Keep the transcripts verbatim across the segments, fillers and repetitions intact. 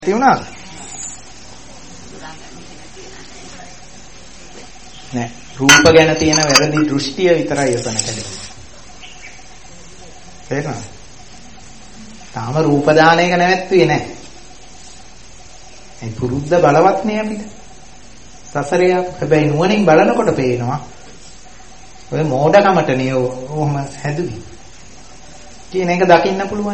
තියුණාද? නෑ රූප ගැන තියෙන වැරදි දෘෂ්ටිය විතරයි එතන කැඩෙන්නේ. තේරෙනවද? තාම රූප දාන එක නැවැත්තුවේ නෑ. ඒ පුරුද්ද බලවත් නේ අපිට. සසරේ හැබැයි නුවණින් බලනකොට පේනවා ඔය මෝඩකමට නේ ඔහොම හැදුවේ. කියන එක දකින්න පුළුවන්.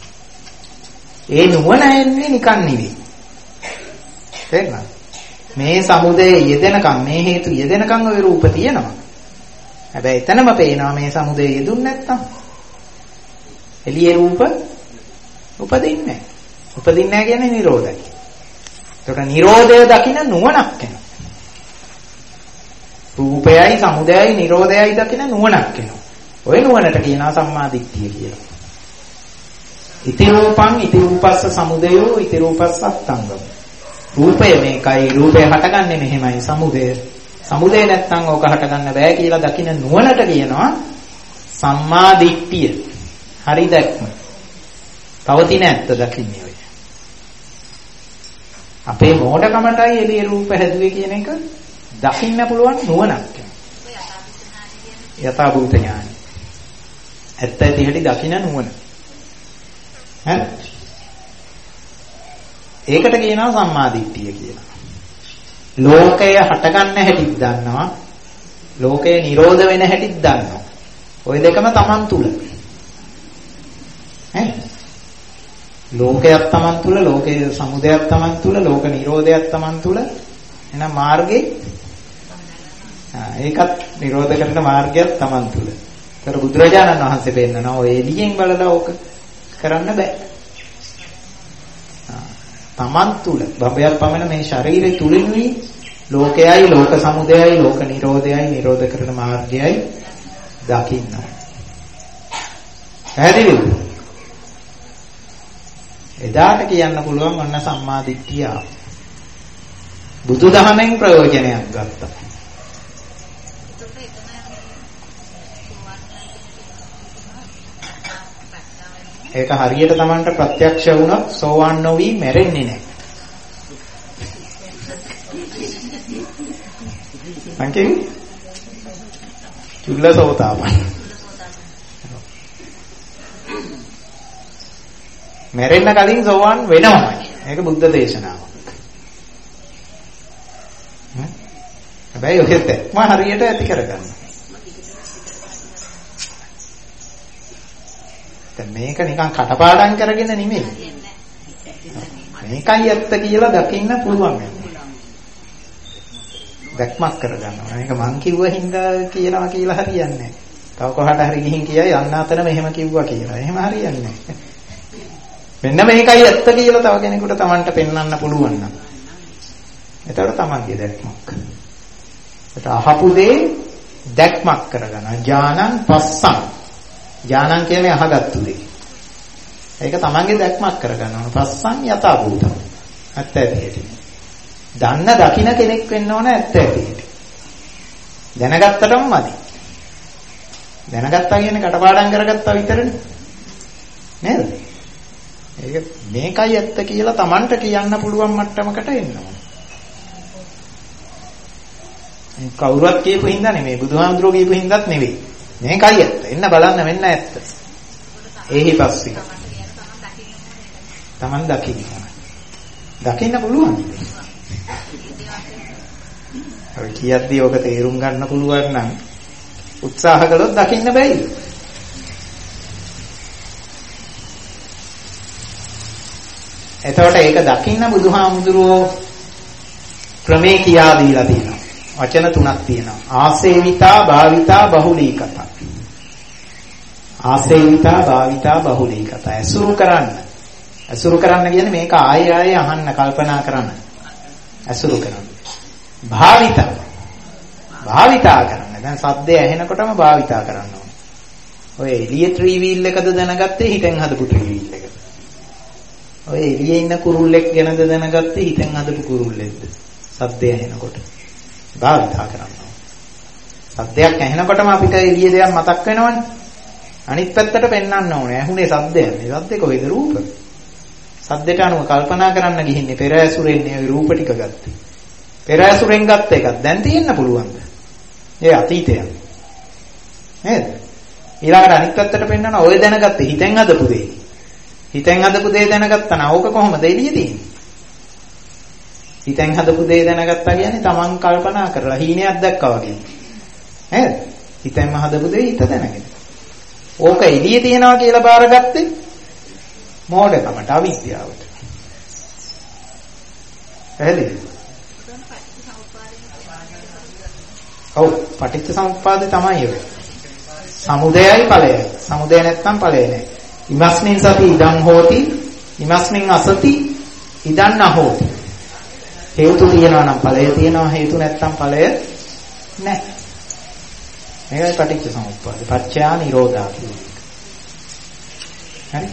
ඒ නුවණ එන්නේ නිකන් නෙවෙයි. තේරුණාද? මේ සමුදේ යෙදෙනකම් මේ හේතු යෙදෙනකම් ওই රූප තියෙනවා. හැබැයි එතනම පේනවා මේ සමුදේ යෙදුන්නේ නැත්තම්. එළියේ රූප උපදින්නේ නැහැ. උපදින්නේ නැහැ කියන්නේ නිරෝධයි. ඒකට නිරෝධය දකින්න නුවණක් එනවා. රූපයයි සමුදයයි නිරෝධයයි දකින්න නුවණක් එනවා. ඔය නුවණට කියනවා සම්මා දිට්ඨිය කියලා. ඉති රූපං ඉති රූපස්ස සමුදයෝ ඉති රූපස්ස අත්තංගම. රූපය මේකයි රූපය හටගන්නේ මෙහෙමයි සමුදය. සමුදය නැත්තම් ඕක හටගන්න බෑ කියලා දකින්න නුවණට කියනවා සම්මා දිට්ඨිය. හරි දැක්ම. පවතින ඇත්ත දකින්නේ ඔය. අපේ මෝඩකමටයි එළිය රූප හැදුවේ කියන එක දකින්න පුළුවන් නුවණක්. යථා භූත ඥානයි. ඇත්ත ඇති හැටි දකින්න නුවණ. හරි. ඒකට කියනවා සම්මාදිට්ඨිය කියලා. ලෝකය හටගන්න හැටිත් දන්නවා. ලෝකය නිරෝධ වෙන හැටිත් දන්නවා. ওই දෙකම Taman තුල. හරි. ලෝකයක් Taman තුල, ලෝකයේ සමුදයක් Taman තුල, ලෝක නිරෝධයක් Taman තුල. එහෙනම් මාර්ගේ ආ ඒකත් නිරෝධ කරන මාර්ගයක් Taman තුල. ඒතර බුදුරජාණන් වහන්සේ පෙන්නනවා ඔය එළියෙන් බලලා ඕක කරන්න බෑ. තමන් තුල බබයක් පමණ මේ ශරීරය තුලිනුයි ලෝකයයි ලෝක සමුදයයි ලෝක නිරෝධයයි නිරෝධ කරන මාර්ගයයි දකින්න. පැහැදිලිද? එදාට කියන්න පුළුවන් ඔන්න සම්මා දිට්ඨිය. බුදුදහමෙන් ප්‍රයෝජනයක් ගත්තා. ඒක හරියට Tamanට ප්‍රත්‍යක්ෂ වුණොත් සෝවාන් නොවි මැරෙන්නේ නැහැ. අංකේ චුල්ලසෝතාපන්න. මැරෙන්න කලින් සෝවාන් වෙනවමයි. ඒක බුද්ධ දේශනාවක්. හැබැයි ඔය තත්ම හරියට ඇති කරගන්න. මේක නිකන් කටපාඩම් කරගෙන නෙමෙයි. මේකයි ඇත්ත කියලා දකින්න පුළුවන්. දැක්මක් කරගන්නවා. මේක මං කිව්ව හින්දා කියනවා කියලා හරියන්නේ නැහැ. තව කොහාට හරි ගිහින් කියයි යන්න අතන මෙහෙම කිව්වා කියලා. එහෙම හරියන්නේ නැහැ. මෙන්න මේකයි ඇත්ත කියලා තව කෙනෙකුට Tamanට පෙන්වන්න පුළුවන් නම්. එතකොට Tamanගේ දැක්මක්. ඒත් අහපු දේ දැක්මක් කරගන්නවා. ඥානං පස්සං. ඥානං කියන්නේ අහගත්තු දේ. ඒක තමන්ගේ දැක්මක් කරගන්න ඕන. පස්සන් යථා භූතං. ඇත්ත ඇති. දන්න දකින්න කෙනෙක් වෙන්න ඕන ඇත්ත ඇති. දැනගත්තටම මදි. දැනගත්තා කියන්නේ කටපාඩම් කරගත්තා විතරනේ. නේද? ඒක මේකයි ඇත්ත කියලා තමන්ට කියන්න පුළුවන් මට්ටමකට එන්න ඕන. මේ කවුරුත් කියපු හින්දා නෙමෙයි බුදුහාමුදුරුවෝ කියපු හින්දාත් නෙවෙයි. මේකයි ඇත්ත. එන්න බලන්න වෙන්න ඇත්ත. ඒහි පස්සේ. Taman දකින්න. දකින්න පුළුවන්. අර කියද්දී ඔක තේරුම් ගන්න පුළුවන් නම් උත්සාහ කළොත් දකින්න බෑයි. එතකොට ඒක දකින්න බුදුහාමුදුරුවෝ ක්‍රමේ කියා දීලා තියෙනවා. වචන තුනක් තියෙනවා. ආසේවිතා, භාවිතා, බහුලීකතා. ආසේවිතා, භාවිතා, බහුලීකතා. අසුරු කරන්න. අසුරු කරන්න කියන්නේ මේක ආයෙ ආයෙ අහන්න, කල්පනා කරන්න. අසුරු කරන්න. භාවිතා. භාවිතා කරන්න. දැන් සද්දය ඇහෙනකොටම භාවිතා කරන්න ඕනේ. ඔය එළියේ ට්‍රීවීල් එකද දැනගත්තේ හිතෙන් හදපු ට්‍රීවීල් එකද? ඔය එළියේ ඉන්න කුරුල්ලෙක් ගැනද දැනගත්තේ හිතෙන් හදපු කුරුල්ලෙක්ද? සද්දය ඇහෙනකොට භාවිතා කරනවා. සද්දයක් ඇහෙනකොටම අපිට එළිය දෙයක් මතක් වෙනවනේ. අනිත් පැත්තට පෙන්වන්න ඕනේ. ඇහුනේ සද්දයක්. මේ සද්දේ කොහෙද රූප? සද්දට අනුව කල්පනා කරන්න ගිහින්නේ පෙර ඇසුරෙන් ඒ රූප ටික ගත්තේ. පෙර ඇසුරෙන් ගත්ත එකක් දැන් තියෙන්න පුළුවන්ද? ඒ අතීතය. නේද? ඊළඟට අනිත් පැත්තට පෙන්නන ඔය දැනගත්තේ හිතෙන් හදපු දෙය. හිතෙන් හදපු දේ දැනගත්තා නම් ඕක කොහොමද එළිය තියෙන්නේ? හිතෙන් හදපු දේ දැනගත්තා කියන්නේ Taman කල්පනා කරලා හීනයක් දැක්කා වගේ. නේද? හිතෙන්ම හදපු දේ හිත දැනගෙන. ඕක එළිය තියනවා කියලා බාරගත්තේ මෝඩකමට අවිද්‍යාවට. එහෙනම් ඔව් පටිච්ච සමුප්පාදේ තමයි ඒක. සමුදයයි ඵලයයි. සමුදය නැත්නම් ඵලය නැහැ. ඉමස්මින් සති ඉදං හෝති ඉමස්මින් අසති ඉදං නහෝති. හේතු තියනවා නම් ඵලය තියනවා හේතු නැත්නම් ඵලය නැහැ. මේකයි පටිච්ච සමුප්පාදේ. පච්චයා නිරෝධා කියන්නේ. හරි.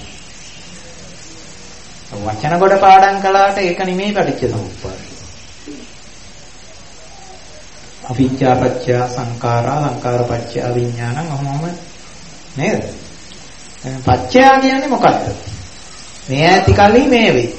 වචන කොට පාඩම් කළාට ඒක නෙමෙයි පටිච්ච සමුප්පාදේ. අවිද්‍යා පත්‍ය සංඛාරා සංඛාර පත්‍ය විඥානං ඔහොමම නේද? එහෙනම් පත්‍ය කියන්නේ මොකක්ද? මේ ඇති කල්ලි මේ වෙයි.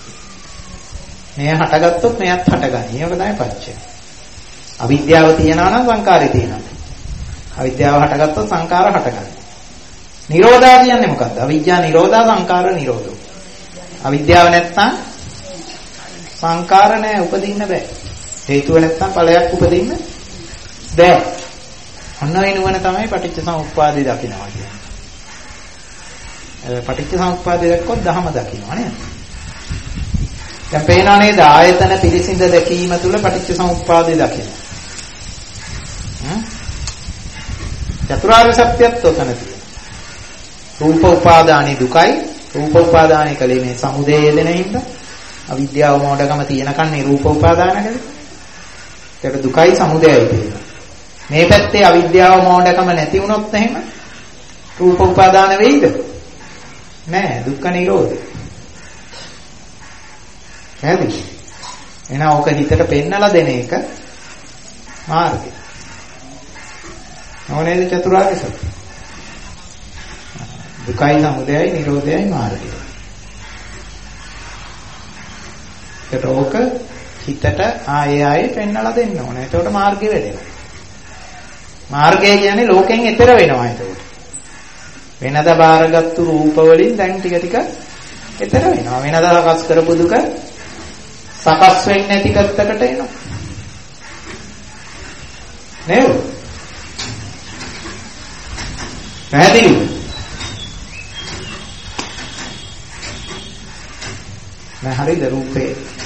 මේ හටගත්තොත් මෙයත් හටගනී. ඒක තමයි පත්‍ය. අවිද්‍යාව තියනවා නම් සංඛාරය තියෙනවා. අවිද්‍යාව හටගත්තොත් සංඛාර හටගනී. නිරෝධා කියන්නේ මොකක්ද? අවිද්‍යා නිරෝධා සංඛාර නිරෝධෝ. අවිද්‍යාව නැත්තම් සංඛාර නැහැ උපදින්න බෑ. හේතුව නැත්තම් ඵලයක් උපදින්න බෑ. අන්න ඒ නුවණ තමයි පටිච්ච සමුප්පාදේ දකිනවා කියන්නේ. පටිච්ච සමුප්පාදේ දැක්කොත් ධහම දකිනවා නේද? දැන් පේනවා නේද ආයතන පිරිසිඳ දැකීම තුළ පටිච්ච සමුප්පාදේ දකිනවා. හ්ම්? චතුරාර්ය සත්‍යයත් උතන තියෙනවා. රූප උපාදානයි දුකයි. රූප උපාදානයි කලේ මේ සමුදය යෙදෙන හින්දා අවිද්‍යාව මොඩකම තියෙනකන් මේ රූප උපාදාන කලේ. ඒක දුකයි සමුදයයි තියෙනවා. මේ පැත්තේ අවිද්‍යාව මොඩකම නැති වුණොත් එහෙම රූප උපාදාන වෙයිද? නෑ දුක්ඛ නිරෝධය. හරිද? එහෙනම් ඕක හිතට පෙන්නලා දෙන එක මාර්ගය. ඕනේද චතුරාර්ය සත්‍ය? දුකයි සමුදයයි නිරෝධයයි මාර්ගය. ඒක ඕක හිතට ආයේ ආයේ පෙන්නලා දෙන්න ඕනේ. එතකොට මාර්ගය වෙදෙනවා. මාර්ගය කියන්නේ ලෝකෙන් එතර වෙනවා එතකොට. වෙනදා බාරගත්තු රූප වලින් දැන් ටික ටික එතර වෙනවා. වෙනදා සකස් කරපු දුක සකස් වෙන්නේ නැති පැත්තකට එනවා. නේද? පැහැදිලිද? නෑ හරිද රූපේ?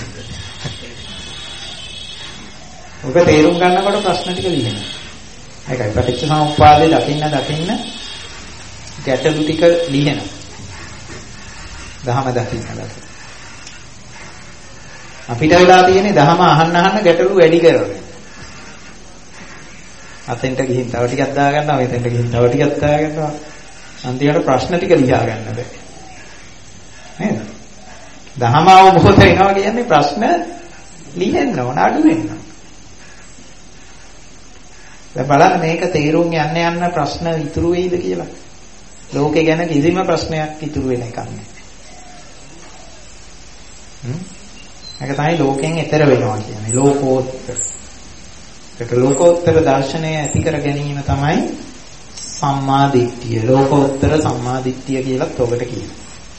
ඔබ තේරුම් ගන්නකොට ප්‍රශ්න ටික ලියනවා. ඒකයි පටිච්ච සමුප්පාදේ දකින්න දකින්න ගැටලු ටික ලියනවා. දහම දකින්න දකින්න. අපිට වෙලා තියෙන්නේ දහම අහන්න අහන්න ගැටලු වැඩි කරගෙන. අතෙන්ට ගිහින් තව ටිකක් දා ගන්නවා, මෙතෙන්ට ගිහින් තව ටිකක් දා ගන්නවා. අන්තිමට ප්‍රශ්න ටික ලියා ගන්න බෑ. නේද? දහම අවබෝධ වෙනවා කියන්නේ ප්‍රශ්න ලියන්න ඕන අඩු වෙන්න. දැන් බලන්න මේක තේරුම් යන්න යන්න ප්‍රශ්න ඉතුරු වෙයිද කියලා. ලෝකේ ගැන කිසිම ප්‍රශ්නයක් ඉතුරු වෙන එකක් නෑ. හ්ම්. ඒක තමයි ලෝකෙන් එතර වෙනවා කියන්නේ. ලෝකෝත්තර. ඒක ලෝකෝත්තර දර්ශනය ඇති කර ගැනීම තමයි සම්මා දිට්ඨිය. ලෝකෝත්තර සම්මා දිට්ඨිය කියලාත් ඔකට කියනවා.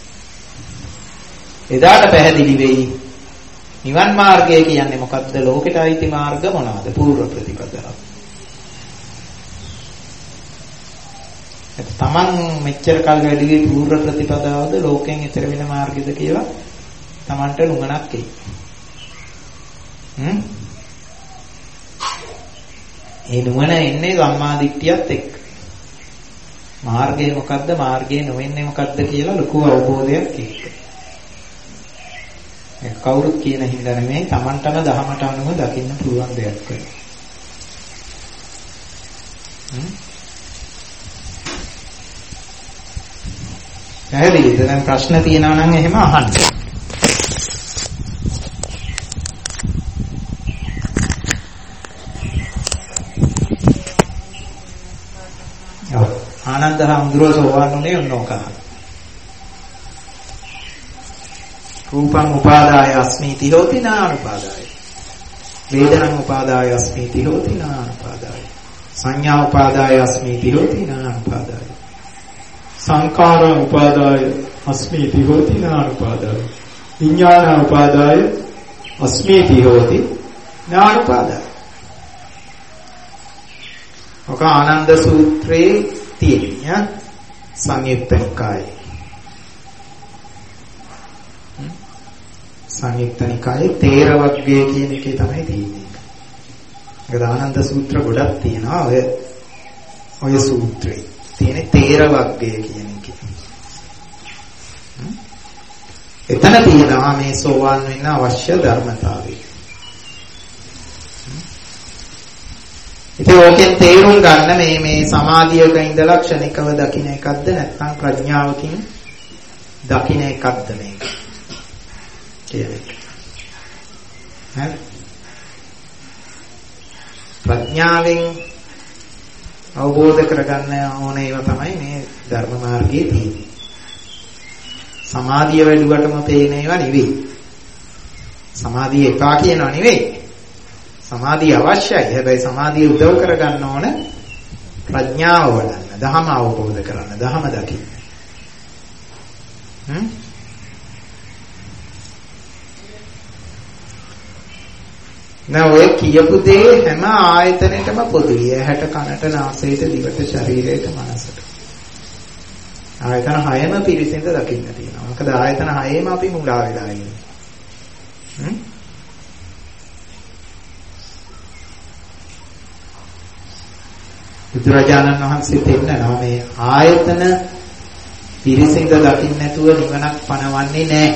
එදාට පැහැදිලි වෙයි නිවන් මාර්ගය කියන්නේ මොකක්ද? ලෝකෙට අයිති මාර්ග මොනවාද? පූර්ව ප්‍රතිපදාව. තමන් මෙච්චර කල් වැඩි පූර්ව ප්‍රතිපදාවද ලෝකෙන් ඈතර වෙන මාර්ගයද කියලා තමන්ට නුගණක් එයි. හ්ම්? ඒ නුවණ එන්නේ සම්මා දිට්ඨියත් එක්ක. මාර්ගය මොකද්ද? මාර්ගය නොවෙන්නේ මොකද්ද කියලා ලොකු අවබෝධයක් එක්ක. ඒ කවුරුත් කියන හින්දා නෙමෙයි තමන්ටම දහමට අනුව දකින්න පුළුවන් දෙයක් වෙනවා. හ්ම්? පැහැදිලිද? දැන් ප්‍රශ්න තියෙනවා නම් එහෙම අහන්න. ඔව් ආනන්ද හඳුරෝ සෝවාන් උනේ ඔන්නෝක. රූපං උපාදාය අස්මීති හෝති නානුපාදාය. වේදනං උපාදාය අස්මීති හෝති නානුපාදාය. සංඥා උපාදාය අස්මීති හෝති නානුපාදාය. සංඛාරං උපාදාය අස්මීති හෝති නානුපාදාය. විඥාන උපාදාය අස්මීති හෝති නානුපාදාය. ඔක ආනන්ද සූත්‍රයේ තියෙන සංයුක්ත නිකායේ. සංයුක්ත නිකායේ තේර වර්ගය කියන එකේ තමයි තියෙන්නේ. ඒක ආනන්ද සූත්‍ර ගොඩක් තියෙනවා. ඔය ඔය සූත්‍රේ තියෙන තේර වර්ගය කියන එකේ. එතන තියෙනවා මේ සෝවාන් වෙන්න අවශ්‍ය ධර්මතාවය. ඉතින් ඕකෙන් තේරුම් ගන්න මේ මේ සමාධියක ඉඳලා ක්ෂණිකව දකින්න එකක්ද නැත්නම් ප්‍රඥාවකින් දකින්න එකක්ද මේක කියන්නේ. හරි. ප්‍රඥාවෙන් අවබෝධ කරගන්න ඕන ඒවා තමයි මේ ධර්ම මාර්ගයේ තියෙන්නේ. සමාධිය වැඩුවටම පේන ඒවා නෙවෙයි. සමාධිය එපා කියනවා නෙවෙයි. සමාධිය අවශ්‍යයි. හැබැයි සමාධිය උදව් කරගන්න ඕන ප්‍රඥාව වඩන්න, ධහම අවබෝධ කරන්න, ධහම දකින්න. හ්ම්? now ඔය කියපු දේ හැම ආයතනෙටම පොදුයි. ඇහැට, කනට, නාසයට, දිවට, ශරීරයට, මනසට. ආයතන හයම පිරිසිඳ දකින්න තියෙනවා. මොකද ආයතන හයේම අපි මුලා වෙලා ඉන්නේ. හ්ම්? බුදුරජාණන් වහන්සේ දෙන්නවා මේ ආයතන පිරිසිඳ දකින්න නැතුව නිවනක් පණවන්නේ නැහැ.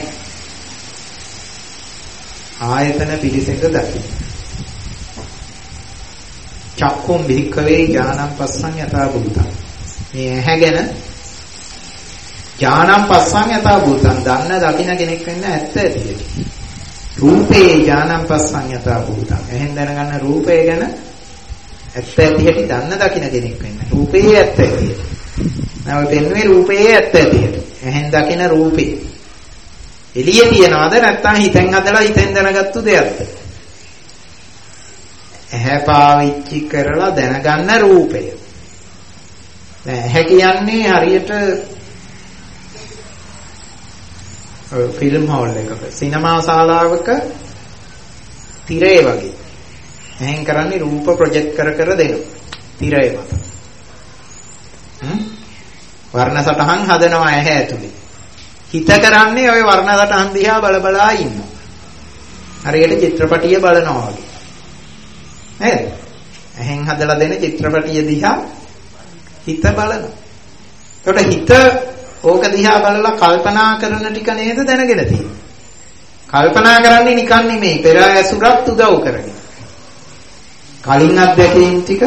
ආයතන පිරිසිඳ දකින්න. චක්කුම් භික්ඛවේ ඥානං පස්සං යථා භූතං. මේ ඇහැගෙන ඥානං පස්සං යථා භූතං දන්න දකින්න කෙනෙක් වෙන්න ඇත්ත ඇතිද? රූපේ ඥානං පස්සං යථා භූතං. එහෙන් දැනගන්න රූපය ගැන ඇත්ත ඇති හැටි දන්න දකින්න කෙනෙක් වෙන්න. රූපේ ඇත්ත ඇති. නැව දෙන්නේ රූපේ ඇත්ත ඇති. එහෙන් දකින්න රූපේ. එළිය තියනවාද නැත්නම් හිතෙන් හදලා හිතෙන් දැනගත්තු දෙයක්ද? ඇහැ පාවිච්චි කරලා දැනගන්න රූපය. දැන් ඇහැ කියන්නේ හරියට ෆිල්ම් හෝල් එකක සිනමා ශාලාවක තිරය වගේ. එහෙන් කරන්නේ රූප ප්‍රොජෙක්ට් කර කර දෙනවා. තිරය මත. හ්ම්? වර්ණ සටහන් හදනවා ඇහැ ඇතුලේ. හිත කරන්නේ ওই වර්ණ සටහන් දිහා බල බලා ඉන්නවා. හරියට චිත්‍රපටිය බලනවා වගේ. නේද? එහෙන් හදලා දෙන චිත්‍රපටිය දිහා හිත බලනවා. ඒකට හිත ඕක දිහා බලලා කල්පනා කරන ටික නේද දැනගෙන තියෙන්නේ. කල්පනා කරන්නේ නිකන් නෙමෙයි පෙර ඇසුරත් උදව් කරගෙන. කලින් අත්දැකීම් ටික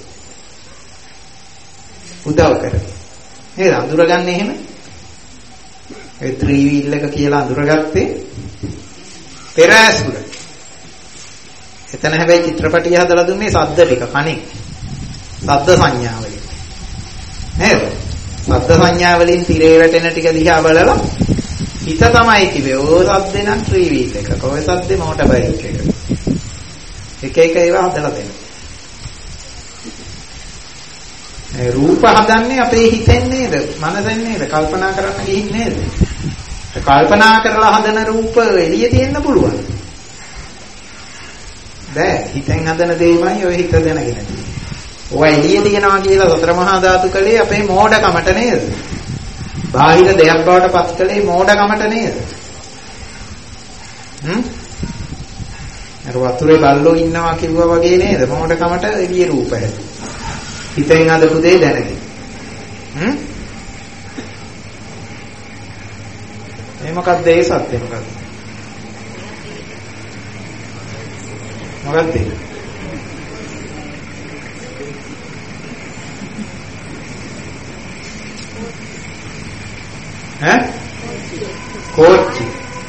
උදව් කරගෙන. නේද? අඳුරගන්නේ එහෙම. ඒ ත්‍රී වීල් එක කියලා අඳුරගත්තේ පෙර ඇසුර. එතන හැබැයි චිත්‍රපටිය හදලා දුන්නේ ශබ්ද ටික කණේ. ශබ්ද සංඥාවලින්. නේද? ශබ්ද සංඥාවලින් තිරේ වැටෙන ටික දිහා බලලා හිත තමයි කිව්වේ. ඕ ශබ්දේ නම් ත්‍රී වීල් එක. ඔය ශබ්දේ මෝටර් බයික් එක. එක එක ඒවා හදලා දෙනවා. ඒ රූප හදන්නේ අපේ හිතෙන් නේද? මනසෙන් නේද? කල්පනා කරන්න ගිහින් නේද? කල්පනා කරලා හදන රූප එළිය තියෙන්න පුළුවන්. බෑ. හිතෙන් හදන දෙයමයි ඔය හිත දැනගෙන තියෙන්නේ. ඔය එළිය තියනවා කියලා සතර මහා ධාතු කලේ අපේ මෝඩකමට නේද? බාහිර දෙයක් බවට පත් කලේ මෝඩකමට නේද? හ්ම්? අර වතුරේ බල්ලෝ ඉන්නවා කිව්වා වගේ නේද? මොහොතකමට එළිය රූප හැදුවා. හිතෙන් අදපු දේ දැනගෙන. හ්ම්? මේ මොකක්ද ඒ සත්‍ය මොකක්ද? මොකක්ද? ඈ? කෝච්චි.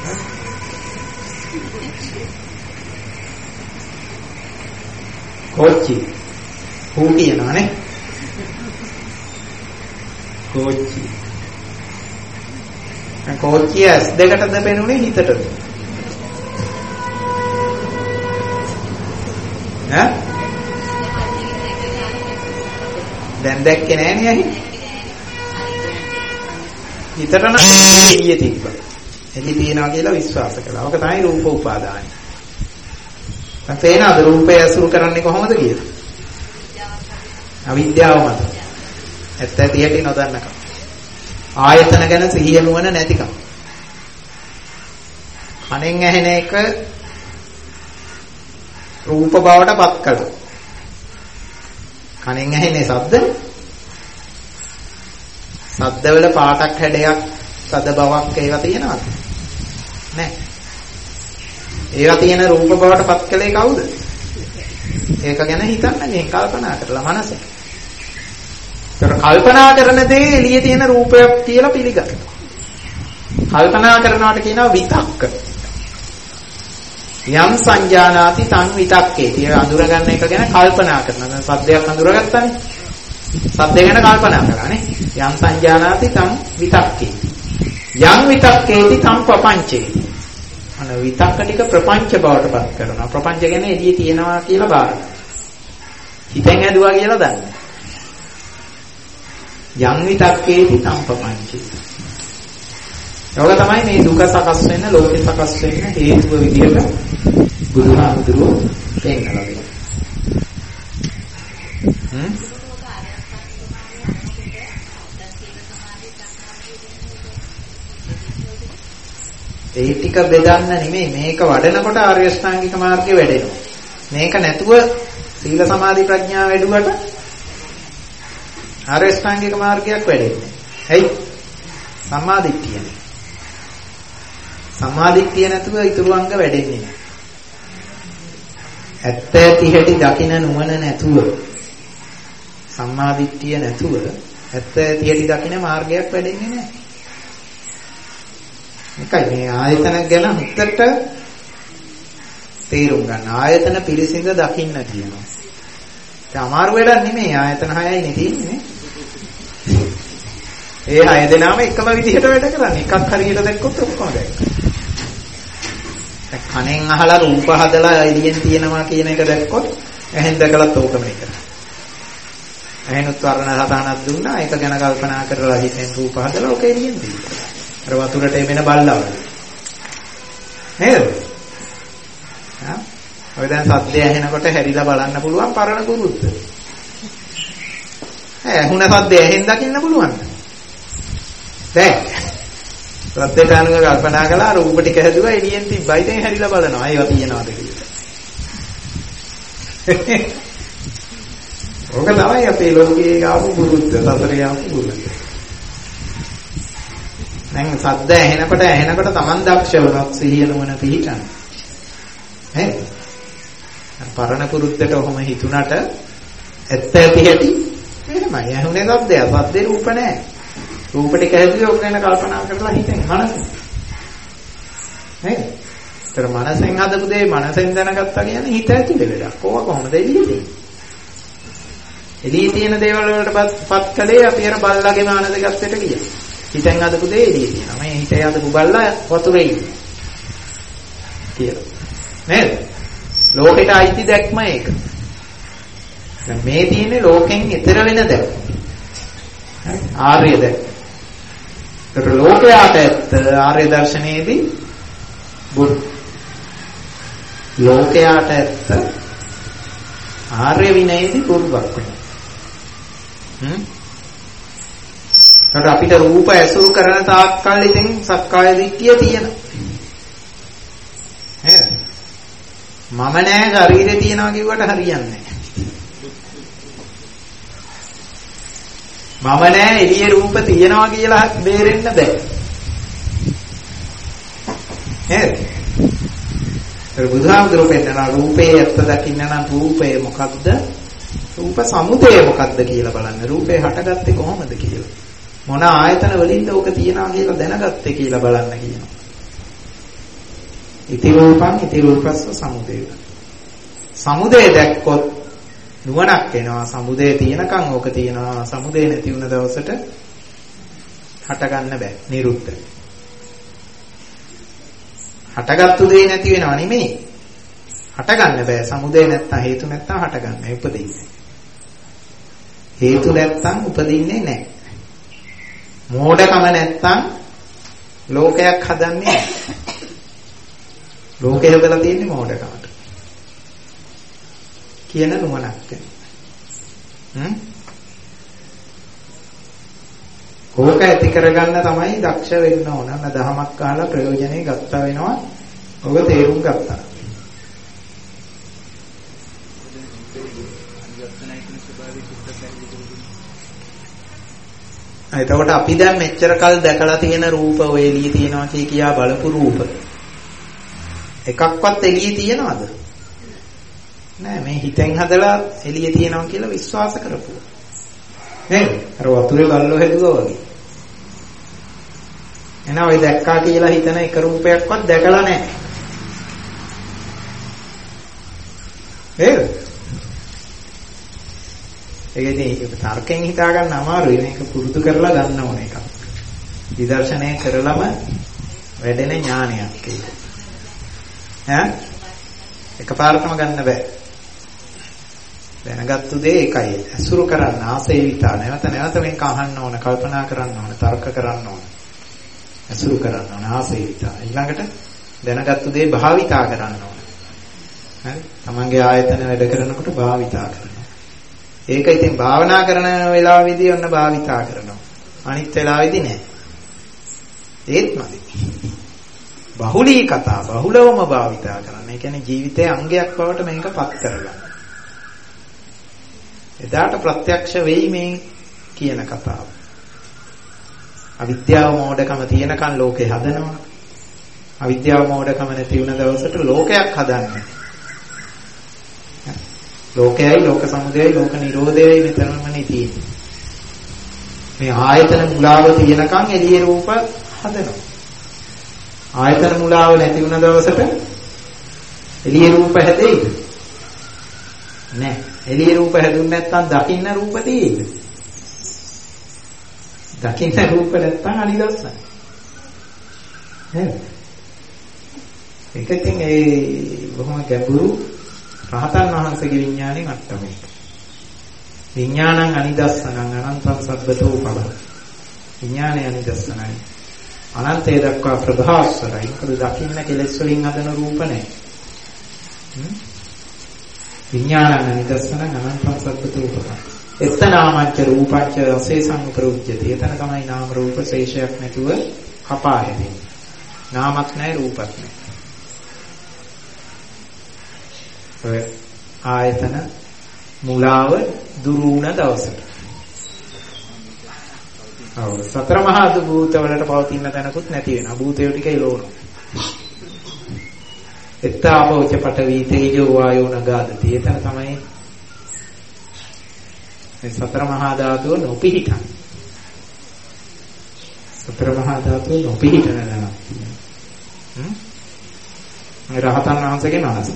කෝච්චි හු කියනවානේ කෝච්චි දැන් කෝච්චිය ඇස් දෙකටද පෙනුනේ හිතටද? ඈ? දැන් දැක්කේ නෑනේ ඇහි. හිතට නම් එළිය තිබ්බා. එළි තියනවා කියලා විශ්වාස කළා. ඔක තමයි රූප උපාදානයි. දැන් පේනවද රූපය අසුරු කරන්නේ කොහොමද කියලා? අවිද්‍යාව මත. ඇත්ත ඇති හැටි නොදන්නකම. ආයතන ගැන සිහිය නුවණ නැතිකම. කනෙන් ඇහෙන එක රූප බවට පත් කළා. කනෙන් ඇහෙන්නේ ශබ්ද. ශබ්දවල පාටක් හැඩයක් සද බවක් ඒවා තියෙනවද? නැහැ. ඒවා තියෙන රූප බවට පත් කළේ කවුද? ඒක ගැන හිතන්න නේ කල්පනා කරලා මනසේ. ඒතර කල්පනා කරන දේ එළියේ තියෙන රූපයක් කියලා පිළිගන්නවා. කල්පනා කරනවාට කියනවා විතක්ක. යම් සංජානාති තං විතක්කේ. ඒ අඳුර ගන්න එක ගැන කල්පනා කරනවා. දැන් සද්දයක් අඳුරගත්තානේ. සද්ද ගැන කල්පනා කරානේ. යම් සංජානාති තං විතක්කේ. යම් විතක්කේති තං ප්‍රපංචේති. අන විතක්ක ටික ප්‍රපංච බවට පත් කරනවා. ප්‍රපංච කියන්නේ එළියේ තියෙනවා කියලා බාරයි. හිතෙන් ඇදුවා කියලා දන්නේ. යම් විතක්කේති තං ප්‍රපංචේති. ඒක තමයි මේ දුක සකස් වෙන්න, ලෝකෙ සකස් වෙන්න හේතුව විදියට බුදුහාමුදුරුවෝ පෙන්නලා දෙනවා. හ්ම් ඒ ටික බෙදන්න නෙමෙයි මේක වඩනකොට ආර්ය ශ්‍රාංගික මාර්ගය වැඩෙනවා. මේක නැතුව සීල සමාධි ප්‍රඥා වැඩුවට ආර්ය ශ්‍රාංගික මාර්ගයක් වැඩෙන්නේ. ඇයි? සම්මාදිට්ඨියනේ. සම්මාදිට්ඨිය නැතුව ඊතුරු අංග වැඩෙන්නේ නැහැ. ඇත්ත ඇති හැටි දකින නුවණ නැතුව සම්මාදිට්ඨිය නැතුව ඇත්ත ඇති හැටි දකින මාර්ගයක් වැඩෙන්නේ නැහැ. එකයි මේ ආයතන ගැන හුත්තට තේරුම් ගන්න. ආයතන පිරිසිඳ දකින්න කියනවා. ඒ අමාරු වැඩක් නෙමෙයි. ආයතන හයයි නේ තියෙන්නේ. ඒ හය දෙනාම එකම විදිහට වැඩ කරන්නේ. එකක් හරියට දැක්කොත් ඔක්කොම දැක්කා. කනෙන් අහලා රූප හදලා එළියෙන් තියෙනවා කියන එක දැක්කොත් එහෙන් දැකලත් ඕකම එක. එහෙනුත් වර්ණ හදානක් දුන්නා. ඒක ගැන කල්පනා කරලා හිතෙන් රූප හදලා ඔක එළියෙන් තියෙනවා. අර වතුරට එමෙන බල්ලා වගේ. නේද? හා? ඔය දැන් සද්දය ඇහෙනකොට හැරිලා බලන්න පුළුවන් පරණ කුරුද්ද. ඈ හුණ සද්දය ඇහෙන් දකින්න පුළුවන්ද? බෑ. සද්දට අනුව කල්පනා කළා රූප ටික හැදුවා එළියෙන් තිබ්බයි දැන් හැරිලා බලනවා. ඒවා තියනවාද කියලා. ඕක තමයි අපේ ලෝකයේ ආපු කුරුද්ද, සතරේ ආපු කුරුද්ද. දැන් සද්ද ඇහෙනකොට ඇහෙනකොට Taman දක්ෂ වුණොත් සිහිය නුවණ පිහිටන. ඈ පරණ පුරුද්දට ඔහොම හිතුණට ඇත්ත ඇති හැටි එහෙමයි. ඇහුනේ සද්දය. සද්දේ රූප නැහැ. රූප ටික හැදුවේ ඔක ගැන කල්පනා කරලා හිතෙන් මනසෙන්. නේද? ඒතර මනසෙන් හදපු දේ මනසෙන් දැනගත්තා කියන්නේ හිත ඇතුලේ වැඩක්. ඕක කොහොමද එළියේ තියෙන්නේ? එළියේ තියෙන දේවල් වලට පත් කළේ අපි අර බල්ලාගේ මානසික ගැස්තට ගියා. හිතෙන් හදපු දේ එළියේ තියෙනවා. මේ හිතේ හදපු බල්ලා වතුරේ ඉන්නේ. කියලා. නේද? ලෝකෙට අයිති දැක්ම ඒක. දැන් මේ තියෙන්නේ ලෝකෙන් ඈතර වෙන දැක්ම. හරි? ආර්ය දැක්ම. ඒතර ලෝකයට ඇත්ත ආර්ය දර්ශනයේදී බුද් ලෝකයට ඇත්ත ආර්ය විනයේදී පුරුබක් වෙනවා. හ්ම් ඒතර අපිට රූප ඇසුරු කරන තාක්කල් ඉතින් සක්කාය දිට්ඨිය තියෙනවා. නේද? මම නෑ ශරීරේ තියනවා කිව්වට හරියන්නේ නෑ. මම නෑ එළියේ රූප තියනවා කියලා බේරෙන්න බෑ. නේද? ඒ බුදුහාමුදුරුවෝ පෙන්නන රූපේ ඇත්ත දකින්න නම් රූපය මොකක්ද? රූප සමුදය මොකක්ද කියලා බලන්න. රූපේ හටගත්තේ කොහොමද කියලා. මොන ආයතන වලින්ද ඕක තියනවා කියලා දැනගත්තේ කියලා බලන්න කියනවා. ඉති රූපං ඉති රූපස්ස සමුදය. සමුදය දැක්කොත් නුවණක් එනවා. සමුදය තියෙනකන් ඕක තියෙනවා. සමුදය නැති වුණ දවසට හට ගන්න බෑ. නිරුද්ධ. හටගත්තු දේ නැති වෙනව නෙමෙයි. හටගන්න බෑ. සමුදය නැත්තම් හේතු නැත්තම් හටගන්නේ උපදින්නේ. හේතු නැත්තම් උපදින්නේ නැහැ. මෝඩකම නැත්තම් ලෝකයක් හදන්නේ නැහැ. ලෝකේ හදලා තියෙන්නේ මෝඩකමට. කියන නුවණක් හ්ම් කෝක ඇති කරගන්න තමයි දක්ෂ වෙන්න ඕන. අන්න දහමක් අහලා ප්‍රයෝජනෙ ගත්තා වෙනවා. ඔබ තේරුම් ගත්තා. එතකොට අපි දැන් මෙච්චර කල් දැකලා තියෙන රූප ඔය එළියේ තියනවා කිය කියා බලපු රූප එකක්වත් එළියේ තියනවද? නෑ. මේ හිතෙන් හදලා එළියේ තියනවා කියලා විශ්වාස කරපුවා. නේද? අර වතුරේ බල්ලෝ හැදුවා වගේ. එහෙනම් ඔය දැක්කා කියලා හිතන එක රූපයක්වත් දැකලා නැහැ. නේද? ඒකදී තර්කයෙන් හිතා ගන්න අමාරුයි. මේක පුරුදු කරලා ගන්න ඕන එකක්. විදර්ශනය කරලම වැඩෙන ඥානයක් ඒක. ඈ? එකපාරටම ගන්න බෑ. දැනගත්තු දේ ඒකයි. අසුරු කරන්න ආසේවිතා නැවත නැවත මේක අහන්න ඕන, කල්පනා කරන්න ඕන, තර්ක කරන්න ඕන. අසුරු කරන්න ඕන ආසේවිතා. ඊළඟට දැනගත්තු දේ භාවිතා කරන්න ඕන. හරි? තමන්ගේ ආයතන වැඩ කරනකොට භාවිතා කරනවා. ඒක ඉතින් භාවනා කරන වෙලාවෙදී ඔන්න භාවිතා කරනවා. අනිත් වෙලාවෙදී නෑ. ඒත් මදි. බහුලී කතා බහුලවම භාවිතා කරන්න. ඒ කියන්නේ ජීවිතයේ අංගයක් බවට මේක පත් කරගන්න. එදාට ප්‍රත්‍යක්ෂ වෙයි මේ කියන කතාව. අවිද්‍යාව මෝඩකම තියෙනකන් ලෝකේ හදනවා. අවිද්‍යාව මෝඩකම නැති වුණ දවසට ලෝකයක් හදන්නේ. ලෝකයයි ලෝක සමුදයයි ලෝක නිරෝධයයි මෙතනමනේ තියෙන්නේ. මේ ආයතන මුලාව තියෙනකන් එළියේ රූප හදනවා. ආයතන මුලාව නැති වුණ දවසට එළියේ රූප හැදෙයිද? නෑ. එළියේ රූප හැදුන්නේ නැත්නම් දකින්න රූප තියෙයිද? දකින්න රූප නැත්නම් අනිදස්සයි. නේද? ඒකෙන් ඒ බොහොම ගැඹුරු රහතන් වහන්සේගේ විඥාණය මට්ටමේ. විඥානං අනිදස්සනං අනන්තං සබ්බතෝ පල. විඥානය අනිදස්සනයි. අනන්තය දක්වා ප්‍රභාස්වරයි. මොකද දකින්න කෙලෙස් වලින් හදන රූප නැහැ. විඥානං අනිදස්සනං අනන්තං සබ්බතෝ පල. එතනාමච්ච රූපච්ච රසේසං ප්‍රුජ්ජති. එතන තමයි නාම රූප ශේෂයක් නැතුව කපා හැදෙන්නේ. නාමක් නැහැ රූපක් නැහැ. ඔය ආයතන මුලාව දුරු වුණ දවසට. ඔව් සතර මහා භූත වලට පවතින තැනකුත් නැති වෙනවා. භූතයෝ ටික එළවනවා. එත්තාපෝච පඨවි තේජෝ වායෝ නගාදති. එතන තමයි මේ සතර මහා ධාතුව නොපිහිටන. සතර මහා ධාතුව නොපිහිටන නේද? හ්ම්. මේ රහතන් වහන්සේගේ මනස.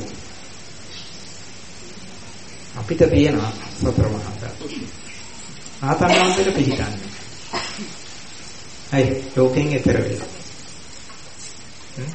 අපිට තියෙනවා සතර මහා ධාතු. රහතන් වහන්සේට පිහිටන්නේ. අයි ලෝකෙන් ඈතර වෙලා. හ්ම්.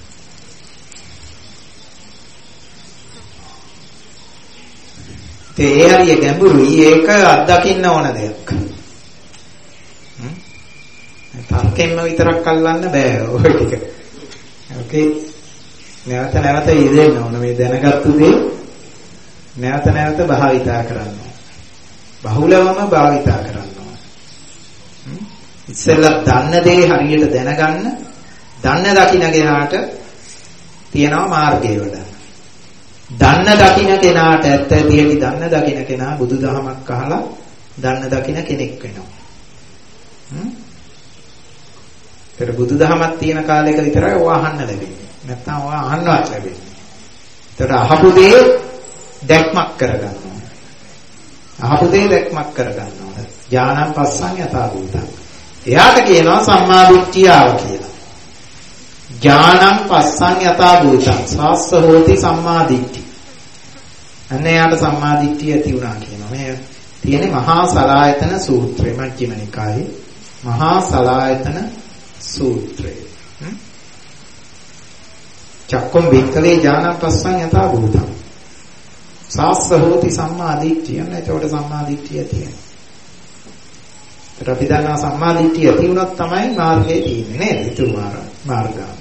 ඒ හරිය ගැඹුරුයි. ඒක අත්දකින්න ඕන දෙයක්. හ්ම්. තර්කයෙන්ම විතරක් අල්ලන්න බෑ ඔය ටික. ඕකේ. නැවත නැවත ඉදෙන්න ඕන මේ දැනගත්තු දේ නැවත නැවත භාවිතා කරන්න ඕන. බහුලවම භාවිතා කරන්න ඕන. හ්ම්. ඉස්සෙල්ලා දන්න දේ හරියට දැනගන්න, දන්න දකින්න කෙනාට තියෙනවා මාර්ගය වඩා. දන්න දකින්න කෙනාට ඇත්ත ඇතිහෙලි දන්න දකින්න කෙනා බුදුදහමක් අහලා දන්න දකින්න කෙනෙක් වෙනවා. හ්ම්. ඒතර බුදුදහමක් තියෙන කාලයක විතරයි ඔය අහන්න ලැබෙන්නේ. නැත්නම් ඔය අහන්නවත් ලැබෙන්නේ. ඒතර අහපු දේ දැක්මක් කරගන්න ඕනේ. අහපු දේ දැක්මක් කරගන්න ඕනේ. ඥානං පස්සං යථා භූතං. එයාට කියනවා සම්මා දිට්ඨියව කියලා. ඥානං පස්සං යථා භූතං සාස්ස හෝති සම්මා දිට්ඨි. අන්න එයාට සම්මා දිට්ඨිය ඇති වුණා කියනවා. මේ තියෙන්නේ මහා සලායතන සූත්‍රය මජ්ක්‍ධිම නිකායේ මහා සලායතන සූත්‍රය. චක්කුම් වික්කලේ ඥානපස්සං යථා භූතං. සාස්ස හෝති සම්මා දිට්ඨිය. එතකොට සම්මා දිට්ඨිය තියෙනවා. ඒත් අපි දන්නවා සම්මා දිට්ඨිය ඇති වුණොත් තමයි මාර්ගය තියෙන්නේ නේද? ඊතු මාර්ගාංග.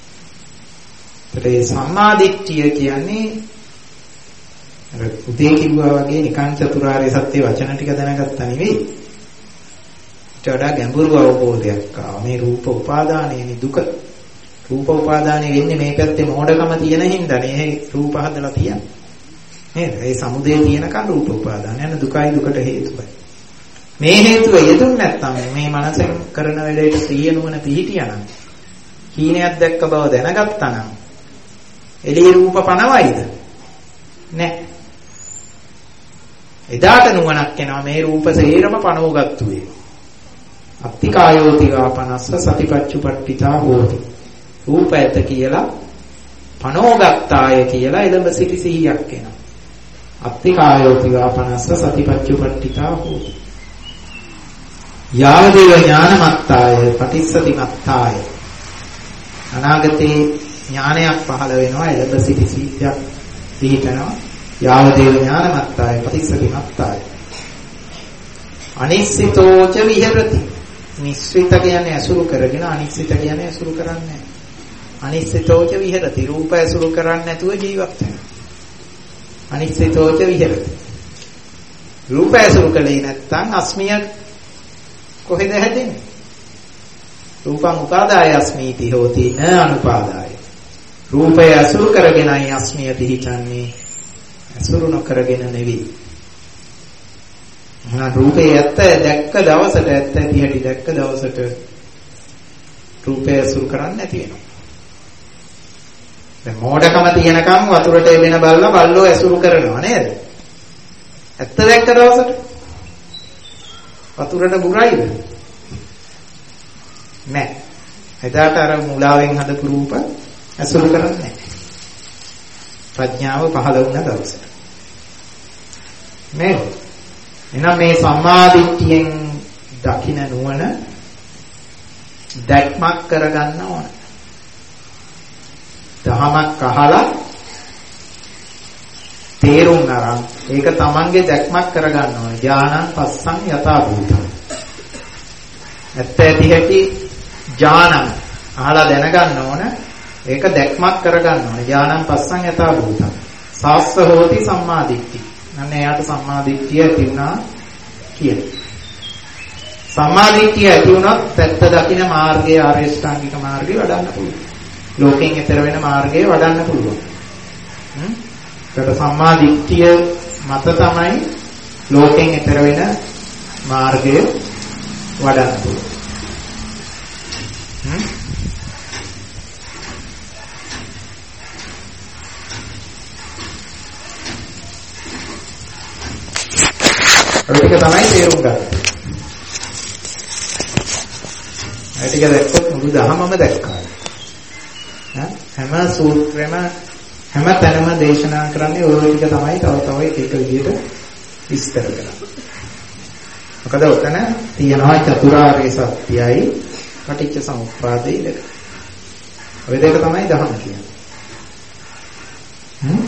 ඒ සම්මා දිට්ඨිය කියන්නේ අර උදේ කිව්වා වගේ නිකං චතුරාර්ය සත්‍ය වචන ටික දැනගත්තා නෙවෙයි. ඊට වඩා ගැඹුරු අවබෝධයක් ආවා. මේ රූප උපාදානයේ දුක. රූප උපාදානයේ වෙන්නේ මේ පැත්තේ මෝඩකම තියෙන හින්දානේ. ඒ රූප හදලා තියන්නේ. නේද? ඒ සමුදේ තියෙනකන් රූප උපාදාන යන දුකයි දුකට හේතුවයි. මේ හේතුව යෙදුන් නැත්නම් මේ මනසෙන් කරන වැඩේට සිහිය නුවණ පිහිටියානම් හීනයක් දැක්ක බව දැනගත්තා නම් එළිය රූප පනවයිද? නැහැ. එදාට නුවණක් එනවා මේ රූප සේරම පනවගත්තු වේ. අත්තිකායෝති වාපනස්ස සතිපච්චුපට්ඨිතා හෝති. රූප ඇත කියලා පනවගත්තාය කියලා එළඹ සිටි සිහියක් එනවා. අත්තිකායෝති වාපනස්ස සතිපච්චුපට්ඨිතා හෝති. යාවදේව ඥානමත්තාය පටිච්චසති මත්තාය. අනාගතේ ඥානයක් පහළ වෙනවා එළඹ සිටි සිහියක් පිහිටනවා. යාවදේව ඥානමත්තාය පටිච්චසති මත්තාය. අනිශ්චිතෝච විහෙරති. නිශ්චිත කියන්නේ ඇසුරු කරගෙන අනිශ්චිත කියන්නේ ඇසුරු කරන්නේ. අනිශ්චිතෝච විහෙරති. රූප ඇසුරු කරන්නේ නැතුව ජීවත් වෙනවා. අනිශ්චිතෝච විහෙරති. රූප ඇසුරු කළේ නැත්නම් අස්මිය කොහෙද හැදෙන්නේ? රූපං උපාදාය අස්මීති හෝති න අනුපාදාය. රූපය ඇසුරු කරගෙනයි අස්මිය පිහිටන්නේ. ඇසුරු නොකරගෙන නෙවෙයි. මහා රූපේ ඇත්ත දැක්ක දවසට ඇත්ත ඇති හැටි දැක්ක දවසට රූපය ඇසුරු කරන්නේ නැති වෙනවා. දැන් මෝඩකම තියෙනකම් වතුරට එබෙන බල්ලා බල්ලෝ ඇසුරු කරනවා නේද? ඇත්ත දැක්ක දවසට වතුරට බුරයිද? නැහැ. එදාට අර මුලාවෙන් හදපු රූප ඇසුරු කරන්නේ නැහැ. ප්‍රඥාව පහළ වුණ දවසට. නේද? එහෙනම් මේ සම්මාදිට්ඨියෙන් දකින්න නුවණ දැක්මක් කරගන්න ඕන. දහමක් අහලා තේරුම් අරන් ඒක තමන්ගේ දැක්මක් කරගන්න ඕන. ඥානං පස්සං යථා භූතං. ඇත්ත ඇති හැටි ඥානං අහලා දැනගන්න ඕන. ඒක දැක්මක් කරගන්න ඕන. ඥානං පස්සං යථා භූතං. සාස්ස හෝති සම්මාදිට්ඨි. අන්න එයාට සම්මාදිට්ඨිය ඇති වුණා කියලා. සම්මාදිට්ඨිය ඇති වුණොත් පැත්ත දකින්න මාර්ගයේ ආරේෂ්ඨාංගික මාර්ගය වඩන්න පුළුවන්. ලෝකෙන් ඈතර වෙන මාර්ගය වඩන්න පුළුවන්. හ්ම්. ඒක සම්මාදිට්ඨිය මත තමයි ලෝකෙන් ඈතර වෙන මාර්ගය වඩන්න පුළුවන්. හ්ම්. ඒක තමයි තේරුම් ගන්න. ඒ ටික දැක්කොත් මුළු දහමම දැක්කා. හැම සූත්‍රෙම හැම තැනම දේශනා කරන්නේ ওই ටික තමයි තව තව එක එක විදිහට විස්තර කරන්නේ. මොකද උතන තියෙනවා චතුරාර්ය සත්‍යයි පටිච්ච සමුප්පාදේ දෙක. ඔය දෙක තමයි දහම කියන්නේ. හ්ම්.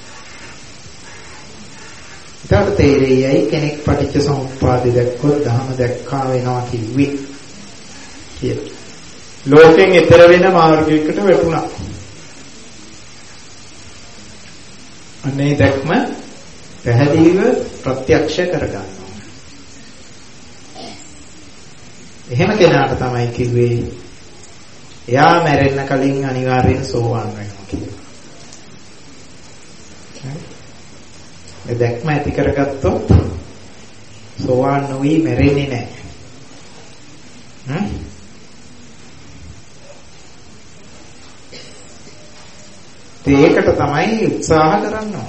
ඊට තේරෙයි කෙනෙක් පටිච්ච සමුප්පාදේ දැක්කොත් දහම දැක්කා වෙනවා කිව්වේ. කියලා. ලෝකෙන් ඈතර වෙන මාර්ගයකට වැටුණා. අනේ දැක්ම පැහැදිලිව ප්‍රත්‍යක්ෂ කරගන්නවා. එහෙම කෙනාට තමයි කිව්වේ එයා මැරෙන්න කලින් අනිවාර්යෙන් සෝවාන් වෙනවා කියලා. මේ දැක්ම ඇති කරගත්තොත් සෝවාන් නොවි මැරෙන්නේ නැහැ. හ්ම්. ඒකට තමයි උත්සාහ කරන්න ඕන.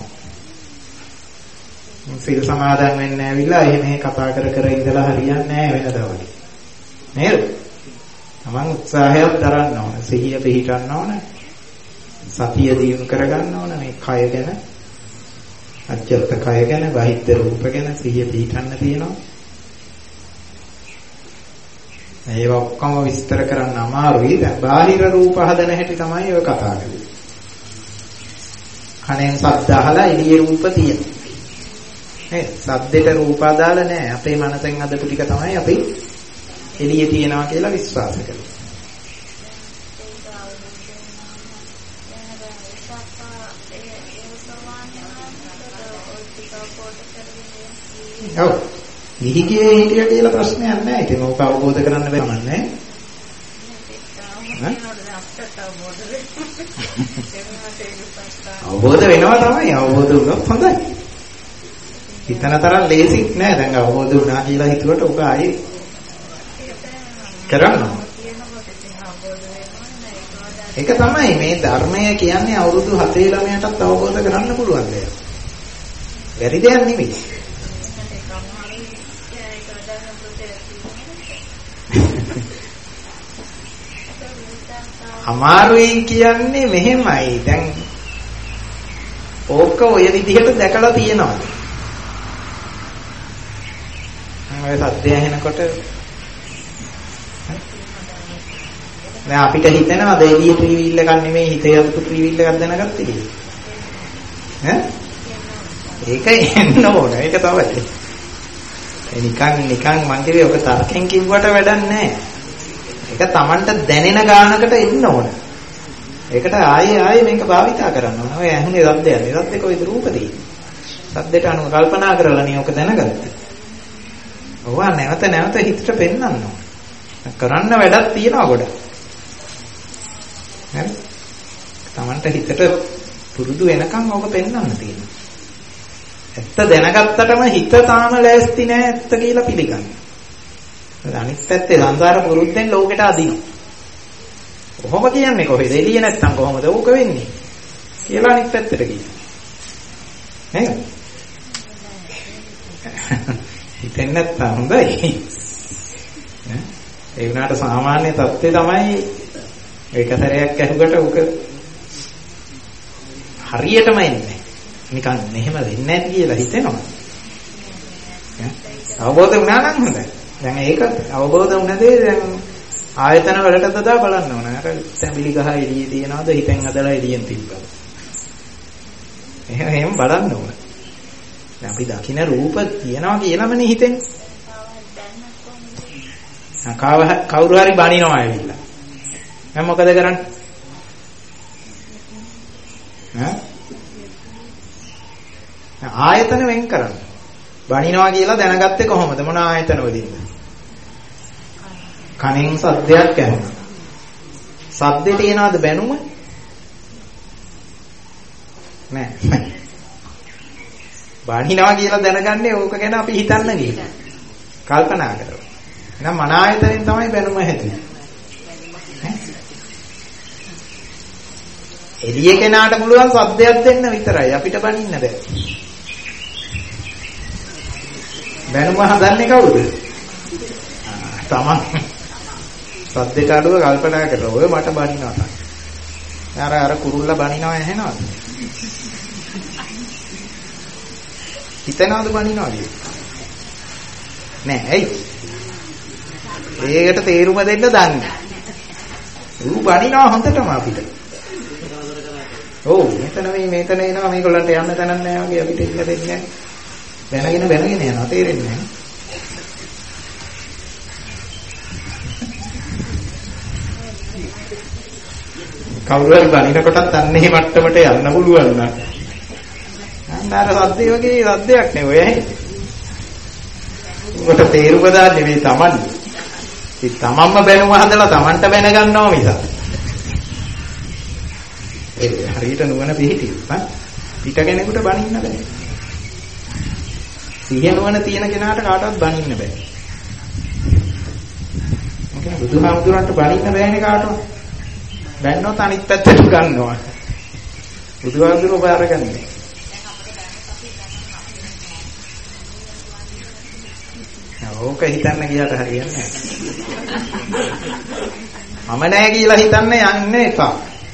සිල් සමාදන් වෙන්න ඇවිල්ලා එහෙම කතා කර කර ඉඳලා හරියන්නේ නැහැ වෙනදා වගේ. නේද? තමන් උත්සාහයක් දරන්න ඕන. සිහිය පිහිටන්න ඕන. සතිය දියුණු කරගන්න ඕන. මේ කය ගැන, අජ්ජත් කය ගැන, බාහිර රූප ගැන සිහිය පිහිටන්න තියෙනවා. ඒව ඔක්කොම විස්තර කරන්න අමාරුයි. දැන් බාහිර රූප හදන හැටි තමයි ඔය කතා කරන්නේ. කනෙන් ශබ්ද අහලා එළියේ රූප තියෙනවා. නේද? ශබ්දෙට රූප අදාළ නැහැ. අපේ මනසෙන් අදපු ටික තමයි අපි එළියේ තියනවා කියලා විශ්වාස කරන්නේ. ඔව්. ගිහිගේ හිටිය කියලා ප්‍රශ්නයක් නැහැ. ඉතින් ඕක අවබෝධ කරන්න බැහැ නෑ. අවබෝධ වෙනවා තමයි. අවබෝධ වුණොත් හොඳයි. හිතන තරම් ලේසික් නෑ. දැන් අවබෝධ වුණා කියලා හිතුවට ඔක ආයේ කරන්න. ඒක තමයි මේ ධර්මය කියන්නේ අවුරුදු හතේ ළමයටත් අවබෝධ කරන්න පුළුවන් දෙයක්. බැරි දෙයක් නෙමෙයි. අමාරුයි කියන්නේ මෙහෙමයි. දැන් ඕක ඔය විදිහට දැකලා තියෙනවා. ඔය සත්‍ය ඇහෙනකොට දැන් අපිට හිතෙනවා දෙවිය ත්‍රිවිල් එකක් නෙමෙයි හිතේ අතුතු ත්‍රිවිල් එකක් දැනගත්තේ කියලා. ඈ? ඒක එන්න ඕන. ඒක තමයි. ඒ නිකන් නිකන් මං කිව්වේ ඔක තර්කෙන් කිව්වට වැඩක් නැහැ. ඒක Tamanට දැනෙන ගානකට එන්න ඕන. ඒකට ආයේ ආයේ මේක භාවිතා කරන්න ඕන. ඔය ඇහුනේ සද්දයක්. ඒ සද්දේ කොයිද රූපදී? සද්දේට අනුව කල්පනා කරලා නේ ඔක දැනගත්තේ. ඔවා නැවත නැවත හිතට පෙන්වන්න ඕන. කරන්න වැඩක් තියෙනවා ගොඩක්. හරි? Tamanට හිතට පුරුදු වෙනකන් ඕක පෙන්වන්න තියෙනවා. ඇත්ත දැනගත්තටම හිත තාම ලෑස්ති නෑ ඇත්ත කියලා පිළිගන්න. අනිත් පැත්තේ සංසාර පුරුද්දෙන් ලෝකෙට අදිනවා. කොහොම කියන්නේ කොහෙද? එළිය නැත්තම් කොහොමද ඕක වෙන්නේ? කියලා අනිත් පැත්තට කියනවා. නේද? හිතෙන් නැත්තම් හොඳයි. ඒ වුණාට සාමාන්‍ය தත්ත්වය තමයි ඒක සැරයක් ඇහුවට උක හරියටම එන්නේ. නිකන් මෙහෙම වෙන්නේ නැති කියලා හිතෙනවා. අවබෝධ වුණා නම් හොඳයි. දැන් ඒක අවබෝධ වුණදේ දැන් ආයතන වලට තදා බලන්න ඕන. අර තැඹිලි ගහ එළියේ තියනවාද හිතෙන් අදලා එළියෙන් තිබ්බද? එහෙම එහෙම බලන්න ඕන. දැන් අපි දකින්න රූප තියනවා කියලාමනේ හිතෙන්. කව කවුරු හරි බනිනවා ඇවිල්ලා. මම මොකද කරන්නේ? ඈ? ආයතන වෙන් කරන්න. බනිනවා කියලා දැනගත්තේ කොහොමද? මොන ආයතන වලින්ද? කනෙන් සද්දයක් ඇහුණා. සද්දේ තියනවාද බැනුම? නෑ. බනිනවා කියලා දැනගන්නේ ඕක ගැන අපි හිතන්න ගිහින්. කල්පනා කරලා. එහෙනම් මන ආයතනෙන් තමයි බැනුම හැදෙන්නේ. එළිය කෙනාට පුළුවන් සද්දයක් දෙන්න විතරයි. අපිට බනින්න බෑ. බැනුම හදන්නේ කවුද? තමන්. සද්දේට අඩුව කල්පනා කරලා ඔය මට බනිනවා තමයි. අර අර කුරුල්ල බනිනවා ඇහෙනවද? හිතනවද බනිනවා කියලා? නෑ ඇයි? ඒකට තේරුම දෙන්න දන්නේ. ඌ බනිනවා හොඳටම අපිට. ඔව් මෙතන මේ මෙතන එනවා මේගොල්ලන්ට යන්න තැනක් නෑ වගේ අපිට ඉන්න දෙන්නේ නෑ. බැනගෙන බැනගෙන යනවා තේරෙන්නේ නැහැ. කවුරු හරි බණින කොටත් අන්නේ මට්ටමට යන්න පුළුවන් නම් අන්නාර සද්දේ වගේ සද්දයක් නේ ඔය ඇහි. උකට තේරුම දාන්නේ මේ Taman. ඉතින් Tamanම බැනුම හදලා Tamanට බැන ගන්නවා මිස. ඒ හරියට නුවණ පිහිටියොත් පිට කෙනෙකුට බණින්න බෑ. සිහිය නුවණ තියෙන කෙනාට කාටවත් බනින්න බෑ. මොකද බුදුහාමුදුරන්ට බනින්න බෑනේ කාටවත්. බැන්නොත් අනිත් පැත්තට ගන්නවා. බුදුහාමුදුරුවෝ බාරගන්නේ. ඕක හිතන්න ගියාට හරියන්නේ නැහැ. මම නෑ කියලා හිතන්න යන්නේ එපා.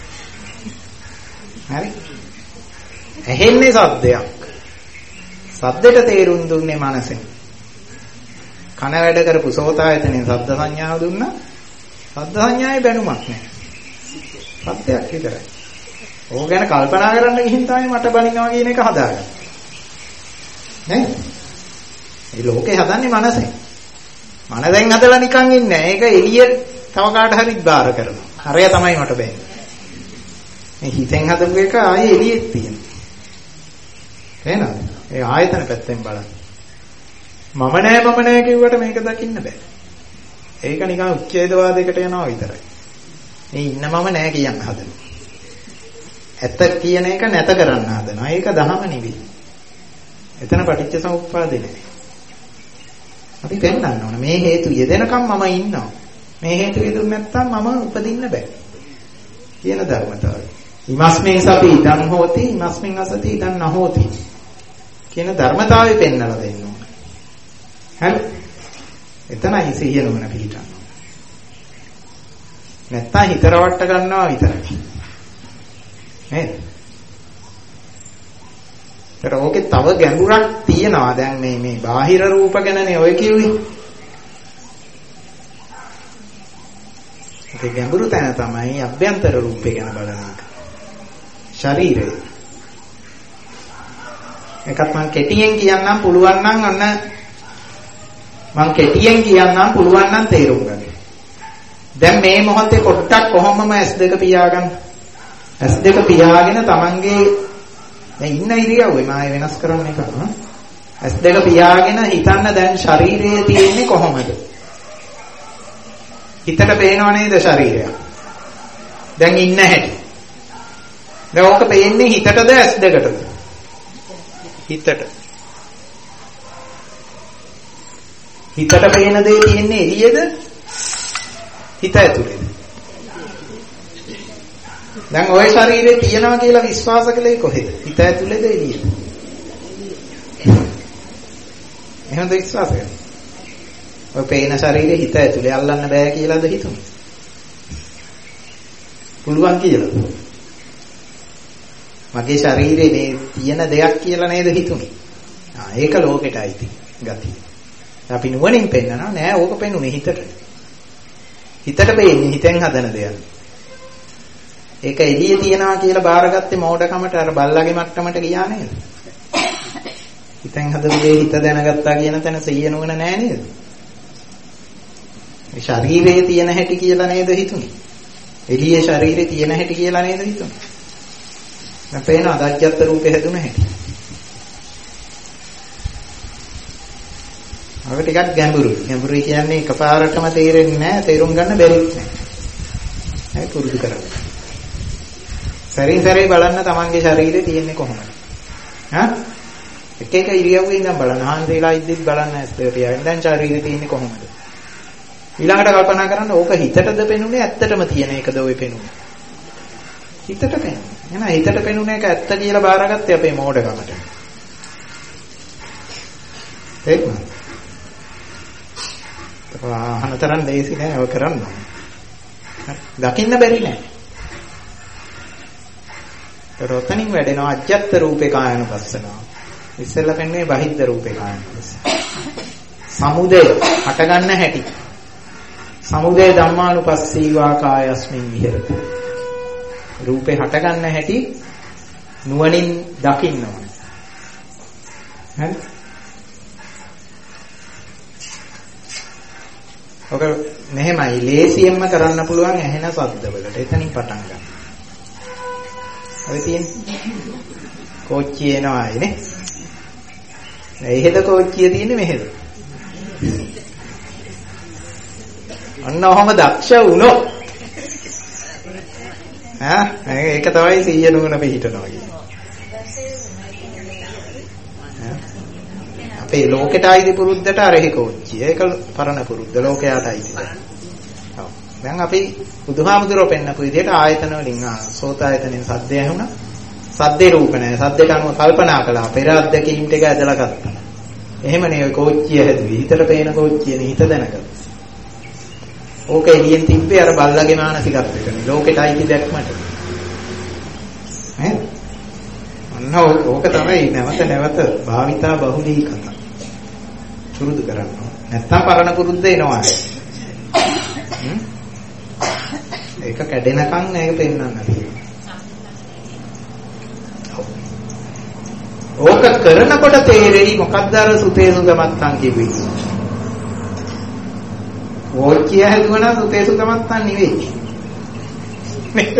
හරි? ඇහෙන්නේ සද්දයක්. සද්දෙට තේරුම් දුන්නේ මනසෙන්. කන වැඩ කරපු සෝතායතනෙන් සද්ද සංඥාව දුන්නා. සද්ද සංඥාවේ බැනුමක් නැහැ. සද්දයක් විතරයි. ඕක ගැන කල්පනා කරන්න ගිහින් තමයි මට බනිනවා කියන එක හදාගන්නේ. නේද? මේ ලෝකේ හදන්නේ මනසෙන්. මනසෙන් හදලා නිකන් ඉන්නේ නැහැ. ඒක එළිය තව කාට හරි බාර කරනවා. හරය තමයි මට බෑනේ. මේ හිතෙන් හදපු එක ආයේ එළියෙත් තියෙනවා. එහෙනම් ඒ ආයතන පැත්තෙන් බලන්න. මම නෑ මම නෑ කිව්වට මේක දකින්න බෑ. ඒක නිකන් උච්ඡේදවාදයකට යනවා විතරයි. මේ ඉන්න මම නෑ කියන්න හදනවා. ඇත්ත කියන එක නැත කරන්න හදනවා. ඒක දහම නෙවෙයි. එතන පටිච්ච සමුප්පාදේ නෑ. අපි පෙන්නන්න ඕන මේ හේතු යෙදෙනකම් මම ඉන්නවා. මේ හේතු යෙදුනේ නැත්නම් මම උපදින්න බෑ. කියන ධර්මතාවය. ඉමස්මින් සති ඉදං හෝති ඉමස්මින් අසති ඉදං නහෝති. කියන ධර්මතාවය පෙන්නලා දෙන්න ඕන. හරි? එතනයි සිහිය නොවන පිටන්න. නැත්නම් හිත රවට්ට ගන්නවා විතරයි. නේද? ඒතර ඕකේ තව ගැඹුරක් තියෙනවා. දැන් මේ මේ බාහිර රූප ගැනනේ ඔය කිව්වේ. ඒ ගැඹුරු තැන තමයි අභ්‍යන්තර රූපේ ගැන බලන එක. ශරීරය. එකක් මම කෙටියෙන් කියන්නම් පුළුවන් නම් අන්න මම කෙටියෙන් කියන්නම් පුළුවන් නම් තේරුම් ගන්න. දැන් මේ මොහොතේ පොඩ්ඩක් කොහොමම ඇස් දෙක පියාගන්න. ඇස් දෙක පියාගෙන තමන්ගේ මේ ඉන්න ඉරියව්වේ මාය වෙනස් කරන්න එක නෝ. ඇස් දෙක පියාගෙන හිතන්න දැන් ශරීරයේ තියෙන්නේ කොහොමද? හිතට පේනව නේද ශරීරය? දැන් ඉන්න හැටි. දැන් ඕක පේන්නේ හිතටද ඇස් දෙකටද? හිතට. හිතට පේන දේ තියෙන්නේ එළියේද? හිත ඇතුලේද? දැන් ওই ශරීරේ තියෙනවා කියලා විශ්වාස කළේ කොහෙද? හිත ඇතුලේද එළියේද? එහෙමද විශ්වාස කරන්නේ? ඔය පේන ශරීරේ හිත ඇතුලේ අල්ලන්න බෑ කියලාද හිතුනේ? පුළුවන් කියලාද? මගේ ශරීරේ මේ තියෙන දෙයක් කියලා නේද හිතුනේ? ආ ඒක ලෝකෙටයි තියෙන්නේ ගතිය. අපි නුවණින් පෙන්නනවා නෑ ඕක පෙන්නුනේ හිතට. හිතට පෙන්නේ හිතෙන් හදන දෙයක්. ඒක එළියේ තියනවා කියලා බාරගත්තේ මෝඩකමට අර බල්ලාගේ මට්ටමට ගියා නේද? හිතෙන් හදපු දේ හිත දැනගත්තා කියන තැන සිහිය නුවණ නෑ නේද? මේ ශරීරයේ තියෙන හැටි කියලා නේද හිතුනේ? එළියේ ශරීරේ තියෙන හැටි කියලා නේද හිතුනේ? දැන් පේනවා අදජ්ජත් රූපේ හැදුන හැටි. අර ටිකක් ගැඹුරුයි. ගැඹුරුයි කියන්නේ එකපාරටම තේරෙන්නේ නැහැ, තේරුම් ගන්න බැරිත් නැහැ. ඒ පුරුදු කරගන්න. සැරින් සැරේ බලන්න තමන්ගේ ශරීරේ තියෙන්නේ කොහොමද? හා? එක එක ඉරියව්වේ ඉඳන් බලන්න. හාන්සේලා ඉද්දිත් බලන්න ඇස් දෙක පියාගෙන. දැන් ශරීරේ තියෙන්නේ කොහොමද? ඊළඟට කල්පනා කරන්න ඕක හිතටද පෙනුනේ ඇත්තටම තියෙන එකද ඔය පෙනුනේ? හිතට පෙනුනේ. එහෙනම් හිතට පෙනුනේ එක ඇත්ත කියලා බාරගත්තේ අපේ මෝඩකමට. තේරුණාද? අහනතරන් දෙයිසි නෑ ඔය කරන්න. දකින්න බැරි නෑ. රොතනින් වැඩෙනවා අජ්ජත් රූපේ කායනුපස්සනාව. ඉස්සෙල්ලා පෙන්වන්නේ බහිද්ද රූපේ කායනුපස්සනාව. සමුදය හට ගන්න හැටි. සමුදය ධම්මානුපස්සීවා කායස්මින් විහෙරති. රූපේ හට ගන්න හැටි නුවණින් දකින්න ඕනේ. හරි? ඔක මෙහෙමයි ලේසියෙන්ම කරන්න පුළුවන් ඇහෙන ශබ්දවලට. එතනින් පටන් ගන්න. ඔය තියෙන්නේ කෝච්චිය එනවා ආයේ නේ. එහෙද කෝච්චිය තියෙන්නේ මෙහෙද? අන්න ඔහම දක්ෂ වුණොත් ඈ ඒක තමයි සීය නුවණ පිහිටනවා කියන්නේ. අපේ ලෝකෙට ආයිති පුරුද්දට අරහි කෝච්චිය. ඒක පරණ පුරුද්ද ලෝකයට ආයිති. ඔව්. දැන් අපි බුදුහාමුදුරුවෝ පෙන්නපු විදිහට ආයතන වලින් සෝත ආයතනෙන් සද්දය ඇහුණා. සද්දේ රූප නැහැ. සද්දේට අනුව කල්පනා කළා. පෙර අද්දකීම් ටික ඇදලා ගත්තා. එහෙමනේ ඔය කෝච්චිය හැදුවේ. හිතට පේන කෝච්චියනේ හිත දැනගත්තා. ඕක එළියෙන් තිබ්බේ අර බල්ලගේ මානසිකත්වයකනේ. ලෝකෙට ආයිති දැක්මට. ඈ? අන්න ඕක තමයි නැවත නැවත භාවිතා බහුලී කතා. පුරුදු කරන්න. නැත්තම් පරණ පුරුද්ද එනවා. හ්ම්? ඒක කැඩෙනකන් මේක පෙන්වන්න තියෙනවා. ඕක කරනකොට තේරෙයි මොකක්ද අර සුතේ සුගමත්තන් කිව්වේ. ඕකිය හැදුවනම් සුතේ සුගමත්තන් නෙවෙයි. නේද?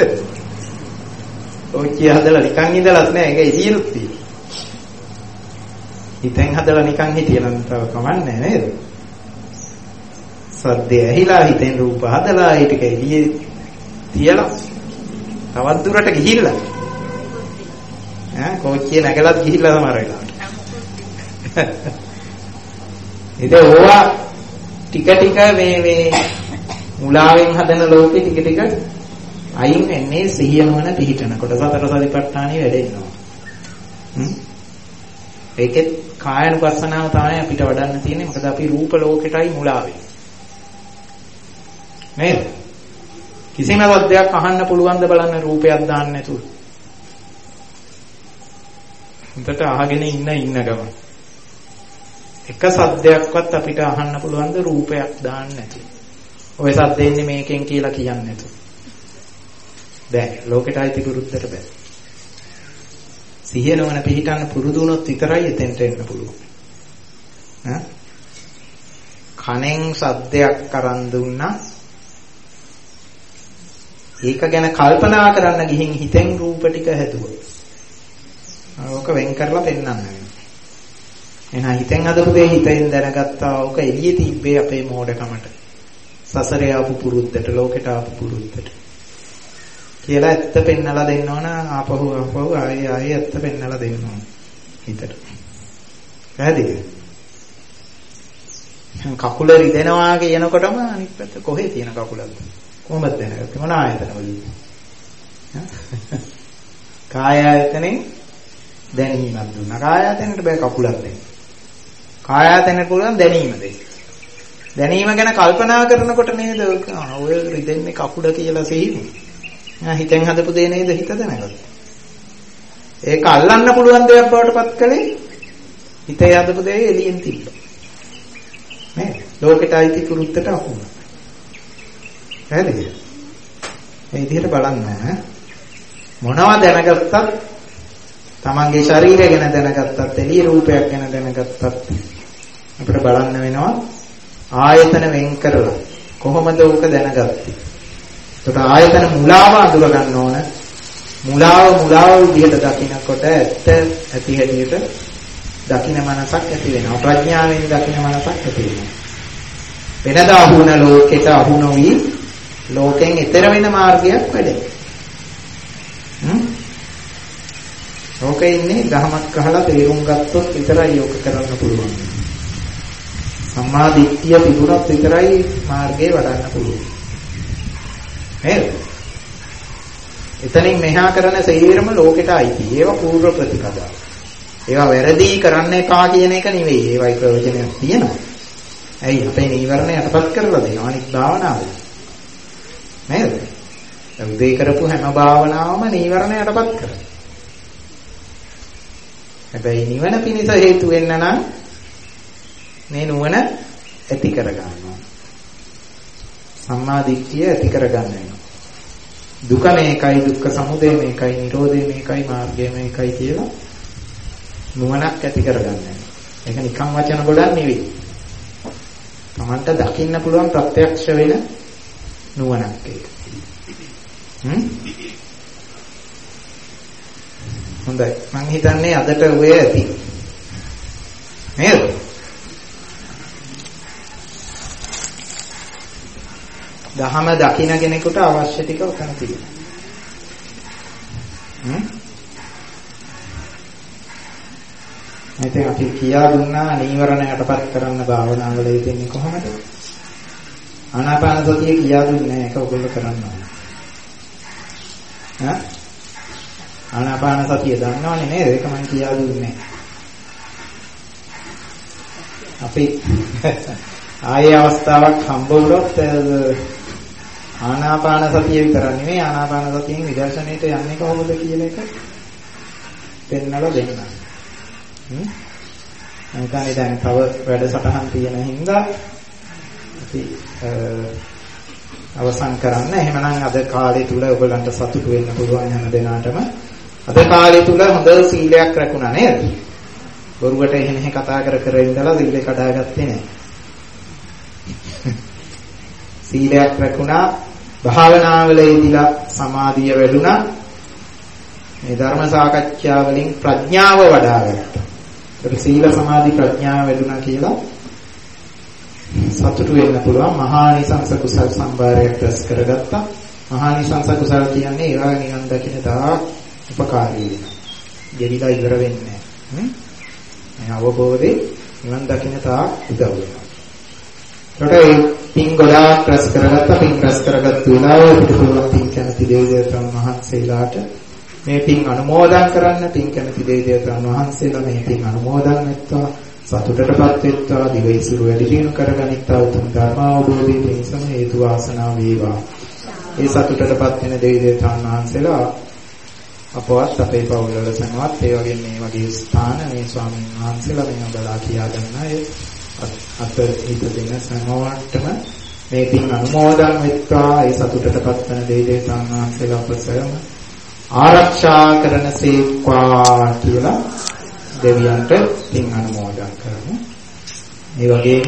ඕකිය හදලා නිකන් ඉඳලත් නෑ ඒක එළියෙත් තියෙන්නේ. හිතෙන් හදලා නිකන් හිටියනම් තව කමන්නේ නේද? සද්දේ ඇහිලා හිතෙන් රූප හදලා ඒ ටික එළියේ තියලා තවත් දුරට ගිහිල්ලා ඈ කෝච්චිය නැගලත් ගිහිල්ලා සමහර වෙලාවට. ඉතින් ඕවා ටික ටික මේ මේ මුලාවෙන් හදන ලෝකෙ ටික ටික අයින් වෙන්නේ සිහිය නොවන පිහිටනකොට සතර සතිපට්ඨානිය වැඩෙනවා. හ්ම් ඒකෙත් කායනුපස්සනාව තමයි අපිට වඩන්න තියෙන්නේ. මොකද අපි රූප ලෝකෙටයි මුලා වෙන්නේ. නේද? කිසිම වදයක් අහන්න පුළුවන් ද බලන්න රූපයක් දාන්න නැතුව. උන්ට අහගෙන ඉන්න ඉන්න ගමන්. එක සද්දයක්වත් අපිට අහන්න පුළුවන් ද රූපයක් දාන්න නැතුව. ඔය සද්දෙ ඉන්නේ මේකෙන් කියලා කියන්නේ නැතුව. බෑ. ලෝකෙටයි තිබුරුද්දට බෑ. සිහිය නොවන පිළිටන්න පුරුදු වුණොත් විතරයි එතෙන්ට එන්න පුළුවන්. ඈ කනෙන් සද්දයක් අරන් දුන්නා ඒක ගැන කල්පනා කරන්න ගිහින් හිතෙන් රූප ටික හැදුවා. ඕක වෙන් කරලා පෙන්නන්න වෙනවා. එහෙනම් හිතෙන් හදපු දේ හිතෙන් දැනගත්තා. ඕක එළියේ තිබ්බේ අපේ මෝඩකමට. සසරේ ආපු පුරුද්දට, ලෝකෙට ආපු පුරුද්දට. කියලා ඇත්ත පෙන්නලා දෙන්න ඕන. ආපහු ආපහු ආයෙ ආයෙ ඇත්ත පෙන්නලා දෙන්න ඕන හිතට. පැහැදිලිද? කකුල රිදෙනවා කියනකොටම අනිත් පැත්ත කොහේ තියෙන කකුලක්ද? කොහොමද දැනගත්තේ? මොන ආයතනවලද? කාය ආයතනෙන් දැනීමක් දුන්නා. කාය ආයතනෙට බෑ කකුලක් දෙන්න. කාය ආයතනෙට පුළුවන් දැනීම දෙන්න. දැනීම ගැන කල්පනා කරනකොට නේද ඔය රිදෙන්නේ කකුල කියලා සිහිනේ. හිතෙන් හදපු දේ නේද හිත දැනගත්තේ. ඒක අල්ලන්න පුළුවන් දෙයක් බවට පත් කළේ හිතේ හදපු දේ එළියෙන් තිබ්බා. නේද? ලෝකෙට අයිති පුරුද්දට අහු වුණා. හරිද? මේ විදිහට බලන්න මොනවා දැනගත්තත් තමන්ගේ ශරීරය ගැන දැනගත්තත් එළිය රූපයක් ගැන දැනගත්තත් අපිට බලන්න වෙනවා ආයතන වෙන් කරලා කොහොමද ඕක දැනගත්තේ? ඒකට ආයතන මුලාව අඳුර ගන්න ඕන. මුලාව මුලාව විදිහට දකිනකොට ඇත්ත ඇති හැටියට දකින මනසක් ඇති වෙනවා. ප්‍රඥාවෙන් දකින මනසක් ඇති වෙනවා. වෙනදා අහුන ලෝකෙට අහු නොවි ලෝකෙන් ඈතර වෙන මාර්ගයක් වැඩේ. හ්ම්? ලෝකේ ඉන්නේ දහමක් අහලා තේරුම් ගත්තොත් විතරයි යොක කරන්න පුළුවන්. සම්මා දිට්ඨිය තිබුණොත් විතරයි මාර්ගේ වඩන්න පුළුවන්. නේද? එතනින් මෙහා කරන සේරම ලෝකෙට අයිති. ඒවා පූර්ව ප්‍රතිපදා. ඒවා වැරදි කරන්න එපා කියන එක නෙවෙයි. ඒවයි ප්‍රයෝජනයක් තියෙනවා. ඇයි අපේ නීවරණ යටපත් කරලා දෙනවා අනිත් භාවනාවල. නේද? උදේ කරපු හැම භාවනාවම නීවරණ යටපත් කරනවා. හැබැයි නිවන පිණිස හේතු වෙන්න නම් මේ නුවණ ඇති කර ගන්නවා. සම්මා දිට්ඨිය ඇති කර ගන්න වෙනවා. දුක මේකයි, දුක්ඛ සමුදය මේකයි, නිරෝධය මේකයි, මාර්ගය මේකයි කියලා නුවණක් ඇති කර ගන්න වෙනවා. ඒක නිකන් වචන ගොඩක් නෙවෙයි. තමන්ට දකින්න පුළුවන් ප්‍රත්‍යක්ෂ වෙන නුවණක් ඒක. හ්ම්? හොඳයි. මම හිතන්නේ අදට ඔය ඇති. නේද? දහම දකින්න කෙනෙකුට අවශ්‍ය ටික උතන තියෙනවා. හ්ම්? ඉතින් අපි කියා දුන්නා නීවරණ යටපත් කරන්න භාවනාවල යෙදෙන්නේ කොහොමද? ආනාපාන සතිය කියා දුන්නේ ඒක ඔයගොල්ලෝ කරන්න ඕනේ. ඈ? ආනාපාන සතිය දන්නවනේ නේද? ඒක මම කියා දුන්නේ. අපි ආයේ අවස්ථාවක් හම්බ වුණොත් ආනාපාන සතිය විතර නෙමෙයි ආනාපාන සතියෙන් විදර්ශනයට යන්නේ කොහොමද කියන එක පෙන්නලා දෙන්න. හ්ම්. නැත්නම් දැන් තව වැඩසටහන් තියෙන හින්දා අපි අවසන් කරන්න. එහෙමනම් අද කාලය තුල ඔයගලන්ට සතුටු වෙන්න පුළුවන් හැම දිනාටම. අද කාලය තුල හොඳ සීලයක් රැකුණා නේද? බොරුවට එහෙ මෙහෙ කතා කර කර ඉඳලා සීලය කඩාගත්තේ නැහැ. සීලයක් රැකුණා, භාවනාවල යෙදিলা සමාධිය වැඩුණා. මේ ධර්ම සාකච්ඡා වලින් ප්‍රඥාව වඩා ගත්තා. ඒක සීල සමාධි ප්‍රඥාව වැඩුණා කියලා සතුටු වෙන්න පුළුවන්. මහානිසංස කුසල් සම්භාරයක් රැස් කරගත්තා. මහානිසංස කුසල් කියන්නේ ඒවා නිවන් දකින්න තා උපකාරී වෙනවා. දෙවිලා ඉවර වෙන්නේ නැහැ. මේ අවබෝධේ නිවන් දකින්න තා උදව් වෙනවා. ඒකට පින් ගොඩාක් රැස් කරගත්තා. පින් රැස් කරගත්තු වෙලාවේ අපිට පුළුවන් පින් කැමති දෙවියන් වහන්සේලාට මේ පින් අනුමෝදන් කරන්න. පින් කැමති දෙවියන් වහන්සේලා මේ පින් අනුමෝදන් වෙත්වා. සතුටටපත් වෙත්වා. දිවයිසුරු වැඩි දියුණු කරගනිත්වා. උතුම් ධර්ම අවබෝධයේ පිණසම හේතු වාසනා වේවා. ඒ සතුටටපත් වෙන දෙවියන් වහන්සේලා අපවත් අපේ පවුල්වල සමවත් ඒ වගේ මේ වගේ ස්ථාන මේ ස්වාමීන් වහන්සේලා මේ බලා කියා ගන්න අය අත හිත දෙන සමවට්ටම මේ පින් අනුමෝදන් වෙත්වා. ඒ සතුටටපත් වෙන දෙවියන් වහන්සේලා අපසරම ආරක්ෂා කරනසේක්වා කියලා දෙවියන්ට පින් අනුමෝදන් කරමු. මේ වගේම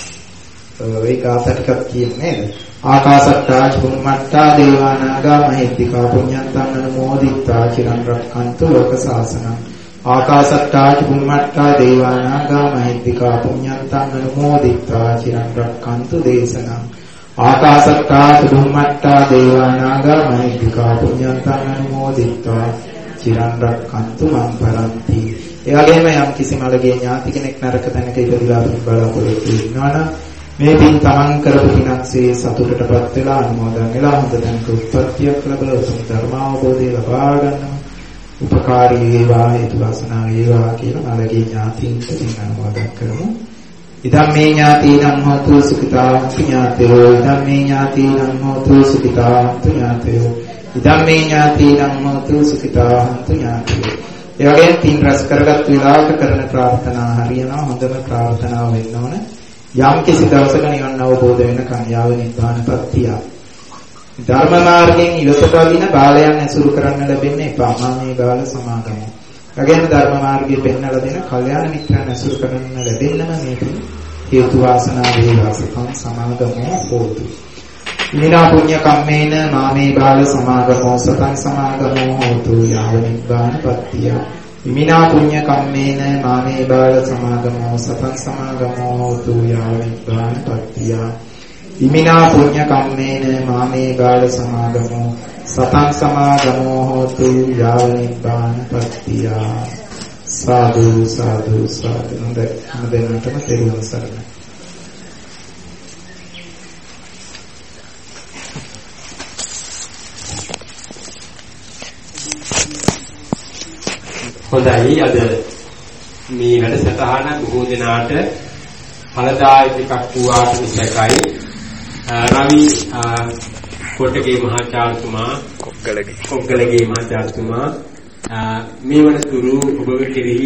ඒ ගාථා ටිකක් කියන්නේ නේද? ආකාශට්ටා චුම්මට්ටා දේවානාගා මහිත්‍තිකා පුඤ්ඤන්තං අනුමෝදිත්වා චිරන් රක්ඛන්තු ලෝක සාසනං. ආකාශට්ටා චුම්මට්ටා දේවානාගා මහිත්‍තිකා පුඤ්ඤන්තං අනුමෝදිත්වා චිරන් රක්ඛන්තු දේශනං. ආකාශට්ටා චුම්මට්ටා දේවානාගා මහිත්‍තිකා පුඤ්ඤන්තං අනුමෝදිත්වා චිරන් රක්ඛන්තු මං පරන්ති. ඒ වගේම යම් කිසි මළගේ ඥාති කෙනෙක් නරක තැනක ඉපදලා බලාපොරොත්තු වෙනවා නම් මේ පින් තමන් කරපු පිනක්සේ සතුටටපත් වෙලා අනුමෝදන් වෙලා හොඳ තැනක උත්පත්තියක් ලැබලා උතුම් ධර්ම අවබෝධය ලබා ගන්නවා. උපකාරී වේවා, හේතු වාසනා වේවා කියලා මළගේ ඥාතීන්ට පින් අනුමෝදන් කරමු. ඉදම් මේ ඥාතීනම් හෝතු සුඛිතා ඥාතයෝ. ඉදම් මේ ඥාතීනම් හෝතු සුඛිතා ඥාතයෝ. ඉදම් මේ ඥාතීනම් හෝතු සුඛිතා ඥාතයෝ. ඒ වගේම පින් රැස් කරගත් විලාක කරන ප්‍රාර්ථනා හරියනවා. හොඳම ප්‍රාර්ථනාව වෙන්න ඕන. යම් කිසි දවසක නිවන් අවබෝධ වෙන කන්‍යාව නිබ්බානපත්තිය. ධර්ම මාර්ගයෙන් ඉවසපදින බාලයන් ඇසුරු කරන්න ලැබෙන්නේ එපා. මේ බාල සමාගම. වගේම ධර්ම මාර්ගයේ පෙන්වලා දෙන කල්යාණ මිත්‍රයන් ඇසුරු කරන්න ලැබෙන්නම මේක හේතු වාසනා වේවා. සකම් සමාගමෝ හෝතු. විනා පුඤ්ඤ කම්මේන මාමේ බාල සමාගමෝ සතං සමාගමෝ හෝතු යාව නිබ්බානපත්තිය. විනා පුඤ්ඤ කම්මේන මාමේ බාල සමාගමෝ සතං සමාගමෝ හෝතු යාව නිබ්බානපත්තිය. විනා පුඤ්ඤ කම්මේන මාමේ බාල සමාගමෝ සතං සමාගමෝ හෝතු යාව නිබ්බානපත්තිය. සාදු සාදු සාදු. හොඳටම තෙරුවන් සරණයි. හොඳයි. අද මේ වැඩසටහන බොහෝ දෙනාට ඵලදායක එකක් වූාට විශේෂයි. රවි කොටගේ මහාචාර්යතුමා කොග්ගලගේ කොග්ගලගේ මහාචාර්යතුමා මේ වන තුරු ඔබ කෙරෙහි